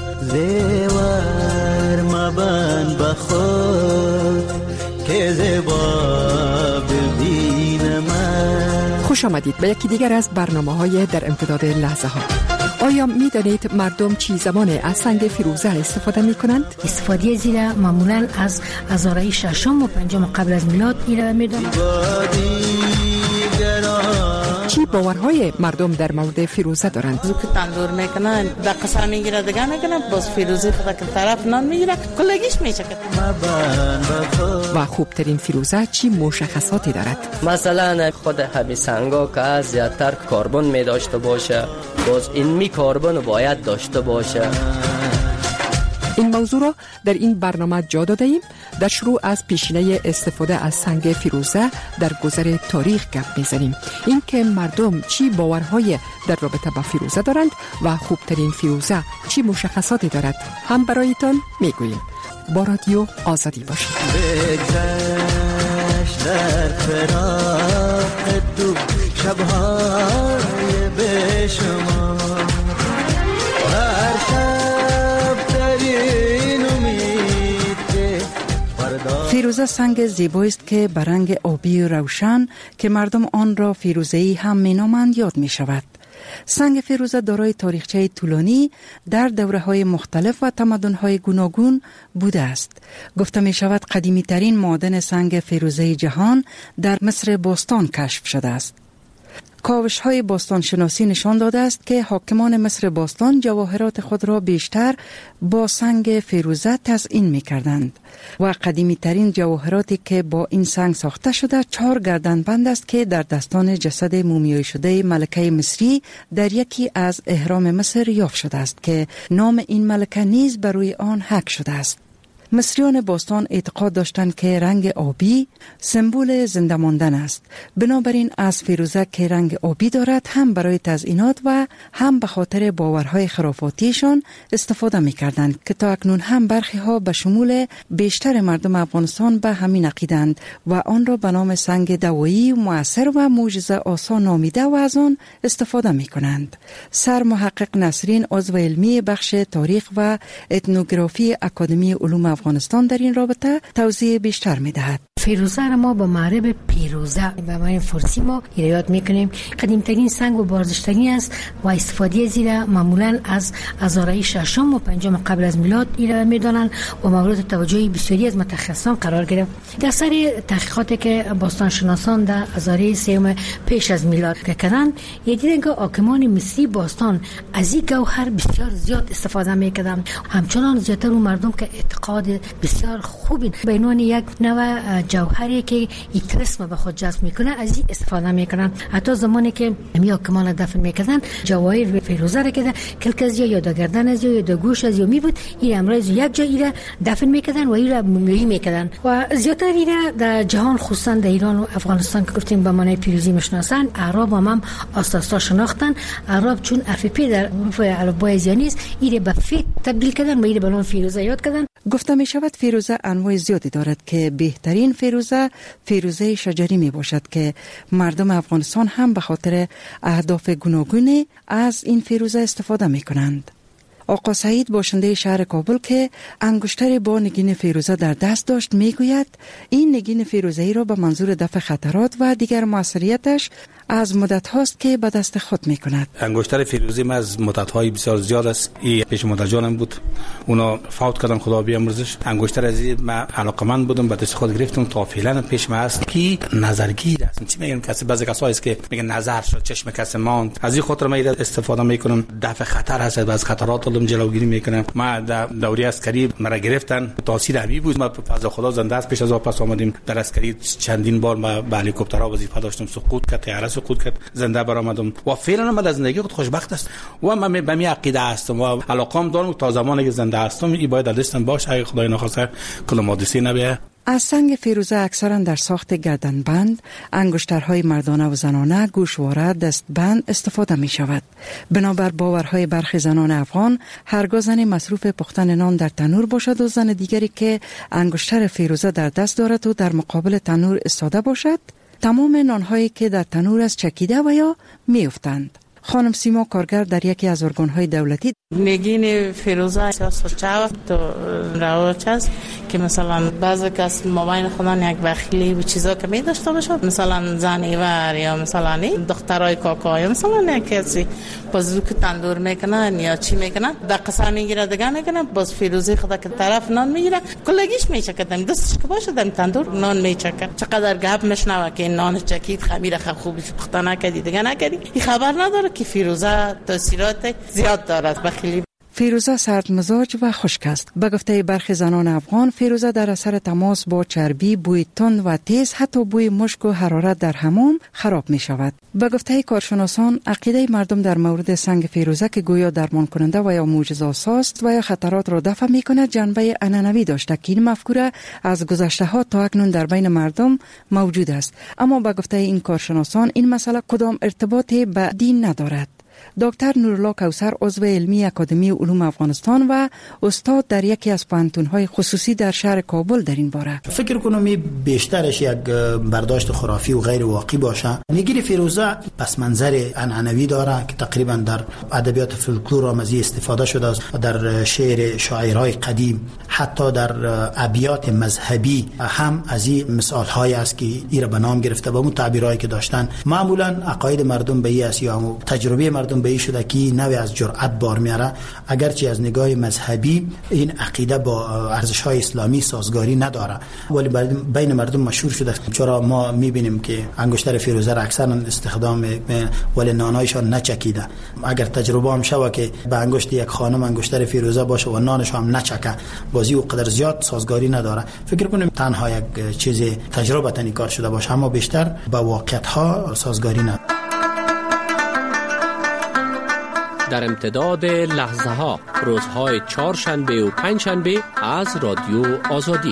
زیور مبن بخود که زیبا ببین من. خوش آمدید به یکی دیگر از برنامه های در امتداد لحظه ها. آیا می دانید مردم چی زمان از سنگ فیروزه استفاده می کنند؟ استفاده زیرا معمولا از هزاره ششم و پنجم قبل از میلاد ایره می دانند. چی باورهای مردم در مورد فیروزه دارند؟ زو که تندور میکنن دقیقه میگیره دیگه میکنن باز فیروزه خدا که طرف نان میگیره کلگیش میشه. و خوبترین فیروزه چی مشخصاتی دارد؟ مثلا خود همین سنگا که زیادتر کربن می داشته باشه، باز این می کربن باید داشته باشه. این موضوع را در این برنامه جا داده ایم. در شروع از پیشینه استفاده از سنگ فیروزه در گذر تاریخ گپ میزنیم. این که مردم چی باورهای در رابطه با فیروزه دارند و خوبترین فیروزه چی مشخصاتی دارد هم برایتان میگوییم. با رادیو آزادی باشید. بگذشت در فراق دو شبهای به شما هر شب ترین امید که فیروزه سنگ زیبایی است که به رنگ آبی و روشن که مردم آن را فیروزه‌ای هم می‌نامند یاد می‌شود. سنگ فیروزه دارای تاریخچه طولانی در دوره‌های مختلف و تمدن‌های گوناگون بوده است. گفته می‌شود قدیمی ترین معدن سنگ فیروزه جهان در مصر باستان کشف شده است. کاوش های باستان شناسی نشان داده است که حاکمان مصر باستان جواهرات خود را بیشتر با سنگ فیروزه تزیین می کردند و قدیمی ترین جواهراتی که با این سنگ ساخته شده چهار گردنبند است که در دستان جسد مومیایی شده ملکه مصری در یکی از اهرام مصر یافت شده است که نام این ملکه نیز بر روی آن حک شده است. مصریان باستان اعتقاد داشتند که رنگ آبی سمبل زنده ماندن است. بنابراین از فیروزه که رنگ آبی دارد هم برای تزیینات و هم به خاطر باورهای خرافاتیشان استفاده می کردند که تا اکنون هم برخی ها به شمول بیشتر مردم افغانستان به همین عقیدند و آن را به نام سنگ دوایی مؤثر و معجزه آسا نامیده و از آن استفاده می کنند. سر محقق نسرین عضو علمی بخش تاریخ و اتنوگرافی اکادمی علوم افغانستان در این رابطه توضیح بیشتر می دهد. فیروزه را ما با معرب پیروزه به معنی فارسی ما یاد میکنیم. قدیم ترین سنگ و بارزشترین است و استفاده زیرا معمولا از هزاره ششم و پنجم قبل از میلاد ایره میدانند و مورد توجه بسیاری از متخصصان قرار گرفت. در سری تحقیقاتی که باستان شناسان در هزاره سوم پیش از میلاد کردند، دیدند که حاکمان مصری باستان از این گوهر بسیار زیاد استفاده میکردند. همچنان زیاتر اون مردم که اعتقاد بسیار خوبی به عنوان یک نوع جوهری که یک طلسم به خود جذب میکنه از این استفاده میکنن. حتی زمانی که میا کمال دفن میکردن جواهر فیروزه را که کلکزی یا در گردن از یا در گوش از یا می بود این امروز یک جا ایره دفن میکردن و ایره مومیایی میکردن و زیاتر ایره در جهان خصوصا در ایران و افغانستان که گفتیم به معنی پیروزی میشناسن. اعراب هم, هم آستاستا شناختن. اعراب چون افپی در حروف الفبای زیانیست ایره به فی تبدیل کردن و ایره به نام فیروزه یاد کردن. گفته می شود فیروزه انواع زیادی دارد که بهترین فیروزه فیروزه شجری می باشد که مردم افغانستان هم به خاطر اهداف گوناگون از این فیروزه استفاده می کنند. آقا سعید باشنده شهر کابل که انگشتری با نگین فیروزه در دست داشت می گوید این نگین فیروزه‌ای را به منظور دفع خطرات و دیگر موثریتش از مدت هاست که به دست خود می کند. انگشتر فیروزی ما از مدت های بسیار زیاد است. این پیش مادر جانم بود، اونا فوت کردن خدا بیامرزش. انگشتر از این ما علاقمند بودم، به دست خود گرفتم تا فعلا پیش ما است کی نظرگیر است. چی میگن کسی بعضی کسایی است که میگن نظر شد چشم کسی ماند. از این خاطر ما استفاده میکنم. دفع خطر هست، از خطرات علم جلوگیری میکنم. ما در دوره عسکری مرا گرفتن، تاثیر همین بود. ما فضا خدا زنده است پیش از واپس آمدیم در عسکری چندین بار ما با هلیکوپترها وظیفه داشتم، سقوط کرد، طیاره سقوط کرد، زنده برآمدم و فعلا من از زندگی خود خوشبخت است و من به می عقیده هستم و علاقم دارم تا زمانی که زنده هستم این باید دستم باشه. اگه خدای نخواسته کل حادثه نبیه. از سنگ فیروزه اکثرا در ساخت گردنبند، انگشترهای مردانه و زنانه، گوشواره، دستبند استفاده می شود. بنابر باورهای برخی زنان افغان، هرگاه زن مصروف پختن نان در تنور باشد و زن دیگری که انگشتر فیروزه در دست دارد و در مقابل تنور ایستاده باشد، تمام نانهایی که در تنور از چکیده و یا می افتند. خانم سیما کارگر در یکی از ارگان‌های دولتی نگین فیروزه سوچاو تو رواج است که مثلا بعضی کس مابین خودن یک بخیلی و چیزا که می داشته باشد، مثلا زنیور یا مثلا دخترای کاکا یا مثلا یک کسی بازوک تندور میکنن یا چی میکنن در قصه میگیره دیگه میکنن باز فیروزه خدا که طرف نان میگیره کلگیش میچکه دستش که باشه در تندور نان میچکه. چقدر گپ میشنوه که نان چکید خمیر خب خوب پخته نکردی دیگه نکردی، این خبر نداره که فیروزه تاثیرات زیاد دارد. بخیلی فیروزه سرد مزاج و خشک است. به گفته برخی زنان افغان، فیروزه در اثر تماس با چربی، بوی تند و تیز، حتی بوی مشک و حرارت در حمام خراب می شود. به گفته کارشناسان، عقیده مردم در مورد سنگ فیروزه که گویا درمان کننده و یا معجزه‌آساست و یا خطرات را دفع می کند جنبه عنعنوی داشته که این مفکوره از گذشته ها تا اکنون در بین مردم موجود است. اما به گفته این کارشناسان این مسئله کدام ارتباطی به دین ندارد. دکتر نورالله کوثر عضو علمی اکادمی علوم افغانستان و استاد در یکی از پوهنتون‌های خصوصی در شهر کابل در این باره فکر کنم می بیشترش یک برداشت خرافی و غیر واقعی باشه. نگین فیروزه پس منظر عنعنوی داره که تقریبا در ادبیات فولکلور هم از استفاده شده است، در شعر شاعرای قدیم، حتی در ابیات مذهبی هم از این مثال‌های است که ایره به نام گرفته با اون تعبیرایی که داشتن. معمولا عقاید مردم به این است یا تجربه مردم به این شده که نوع از جرأت بار میاره، اگرچه از نگاه مذهبی این عقیده با ارزش‌های اسلامی سازگاری نداره، ولی بین مردم مشهور شده. چرا ما میبینیم که انگشتر فیروزه را اکثرا استخدام ولی نانایشان نچکیده. اگر تجربه هم شوه که به انگشت یک خانم انگشتر فیروزه باشه و نانش هم نچکه، بازی و قدر زیاد سازگاری نداره. فکر کنیم تنها یک چیز تجربه تنی کار شده باشه، اما بیشتر با واقعیت‌ها سازگاری نداره. در امتداد لحظه ها روزهای چهارشنبه و پنجشنبه از رادیو آزادی.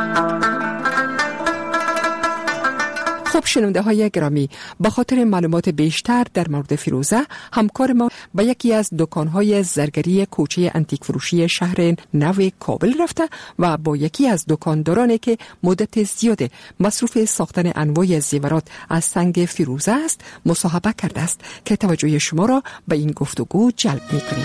خب شنونده های گرامی، به خاطر معلومات بیشتر در مورد فیروزه همکار ما به یکی از دکانهای زرگری کوچه انتیک فروشی شهر نو کابل رفته و با یکی از دکاندارانی که مدت زیاد مصروف ساختن انواع زیورات از سنگ فیروزه است مصاحبه کرده است که توجه شما را به این گفتگو جلب می‌کنیم.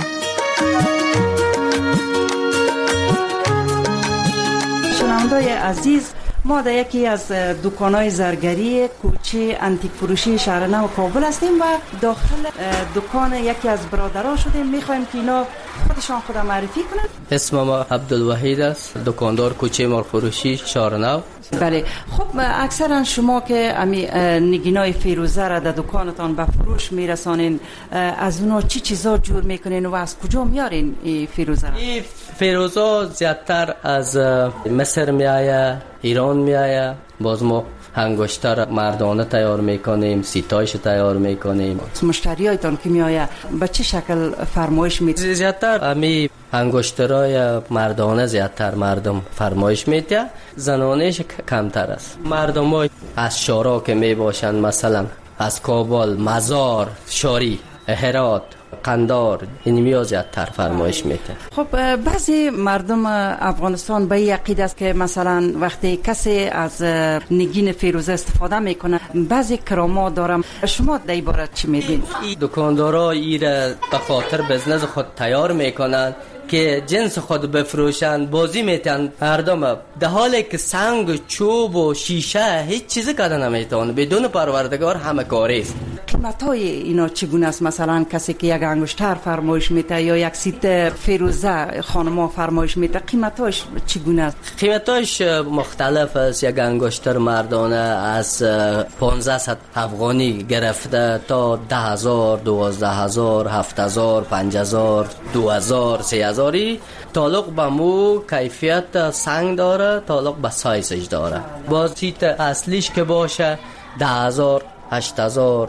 شنونده‌های عزیز، ما در یکی از دکان‌های زرگری کوچه انتیک فروشی شهر نو کابل هستیم و داخل دکان یکی از برادرها شدیم. می‌خوایم که اینا خود خودشان خود معرفی کنند. اسم ما عبدالوحید است، دکاندار کوچه مرفروشی شارنو. بله. خب اکثرا شما که امی نگینای فیروزه را در دکانتان به فروش میرسانین، از اونا چی چیزا جور میکنین و از کجا میارین این فیروزه را؟ این فیروزه زیادتر از مصر میآید، ایران میآید. باز ما انگشتر مردانه تیار میکنیم، سیتایش تیار میکنیم. مشتریایتان که میآید به چه شکل فرمایش میده؟ زیادتر امی انگشترای مردانه زیادتر مردم فرمایش میده، زنانهش کمتر است. مردم ها از شارا که می باشند، مثلا از کابل، مزار، شاری، هرات، قندار، این میاد زیادتر فرمایش میده. خب بعضی مردم افغانستان به عقیده است که مثلا وقتی کسی از نگین فیروزه استفاده میکنه بعضی کرامات دارم، شما در این باره چی میگین؟ دکاندارا ایره به خاطر بزنس خود تیار میکنن که جنس خود بفروشن، بازی میتن مردم، در حالی که سنگ، چوب و شیشه هیچ چیزی کردن نمیتونه، بدون پروردگار همه کاری است. قیمتای اینا چگونه است؟ مثلا کسی که یک انگشتر فرمایش میده یا یک سیت فیروزه خانما فرمایش میده، قیمتاش چگونه است؟ قیمتاش مختلف است. یک انگشتر مردانه از پانزده افغانی گرفته تا ده هزار، دوازده هزار، هفت هزار، پنج هزار، دو هزار، سه هزاری. تعلق به مو کیفیت سنگ داره، تعلق به سایزش داره. باز سیت اصلیش که باشه ده هزار، هشت هزار،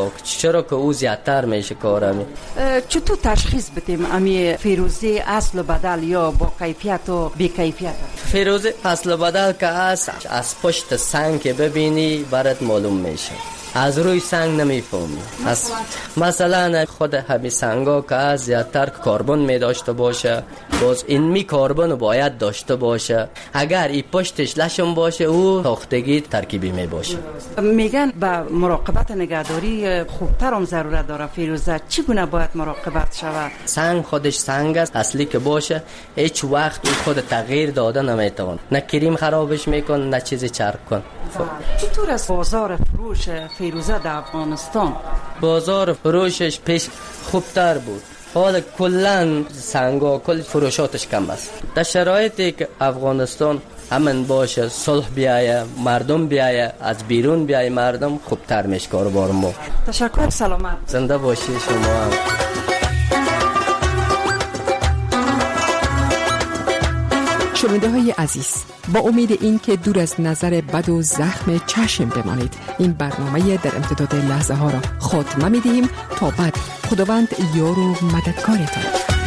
چرا که او زیادتر میشه کارمی. چطور تشخیص بدیم امی فیروزه اصل و بدل یا با کیفیت و بی کیفیت؟ فیروزه اصل و بدل که از از پشت سنگ که ببینی برات معلوم میشه، از روی سنگ نمیفهمی. از مثلا خود همین سنگا که از زیادتر کربن می داشته باشه، باز این می کربن باید داشته باشه. اگر این پشتش لشم باشه او ساختگی ترکیبی می باشه. میگن با مراقبت نگهداری خوبتر هم ضرورت داره فیروزه. چگونه باید مراقبت شود؟ سنگ خودش سنگ است، اصلی که باشه هیچ وقت او خود تغییر داده نمیتونه، نه کریم خرابش میکنه نه چیزی چرب کن. چطور است بازار فروش فیروزه در افغانستان؟ بازار فروشش پیش خوبتر بود، حالا کلن سنگا کل فروشاتش کم است. در شرایطی که افغانستان امن باشه، صلح بیایه، مردم بیایه، از بیرون بیایه مردم، خوبتر میشه کاروبار ما. تشکر، سلامت. زنده باشی شما هم. شنونده های عزیز، با امید این که دور از نظر بد و زخم چشم بمانید، این برنامه در امتداد لحظه ها را خاتمه می دهیم. تا بعد، خداوند یار و مددکارتان.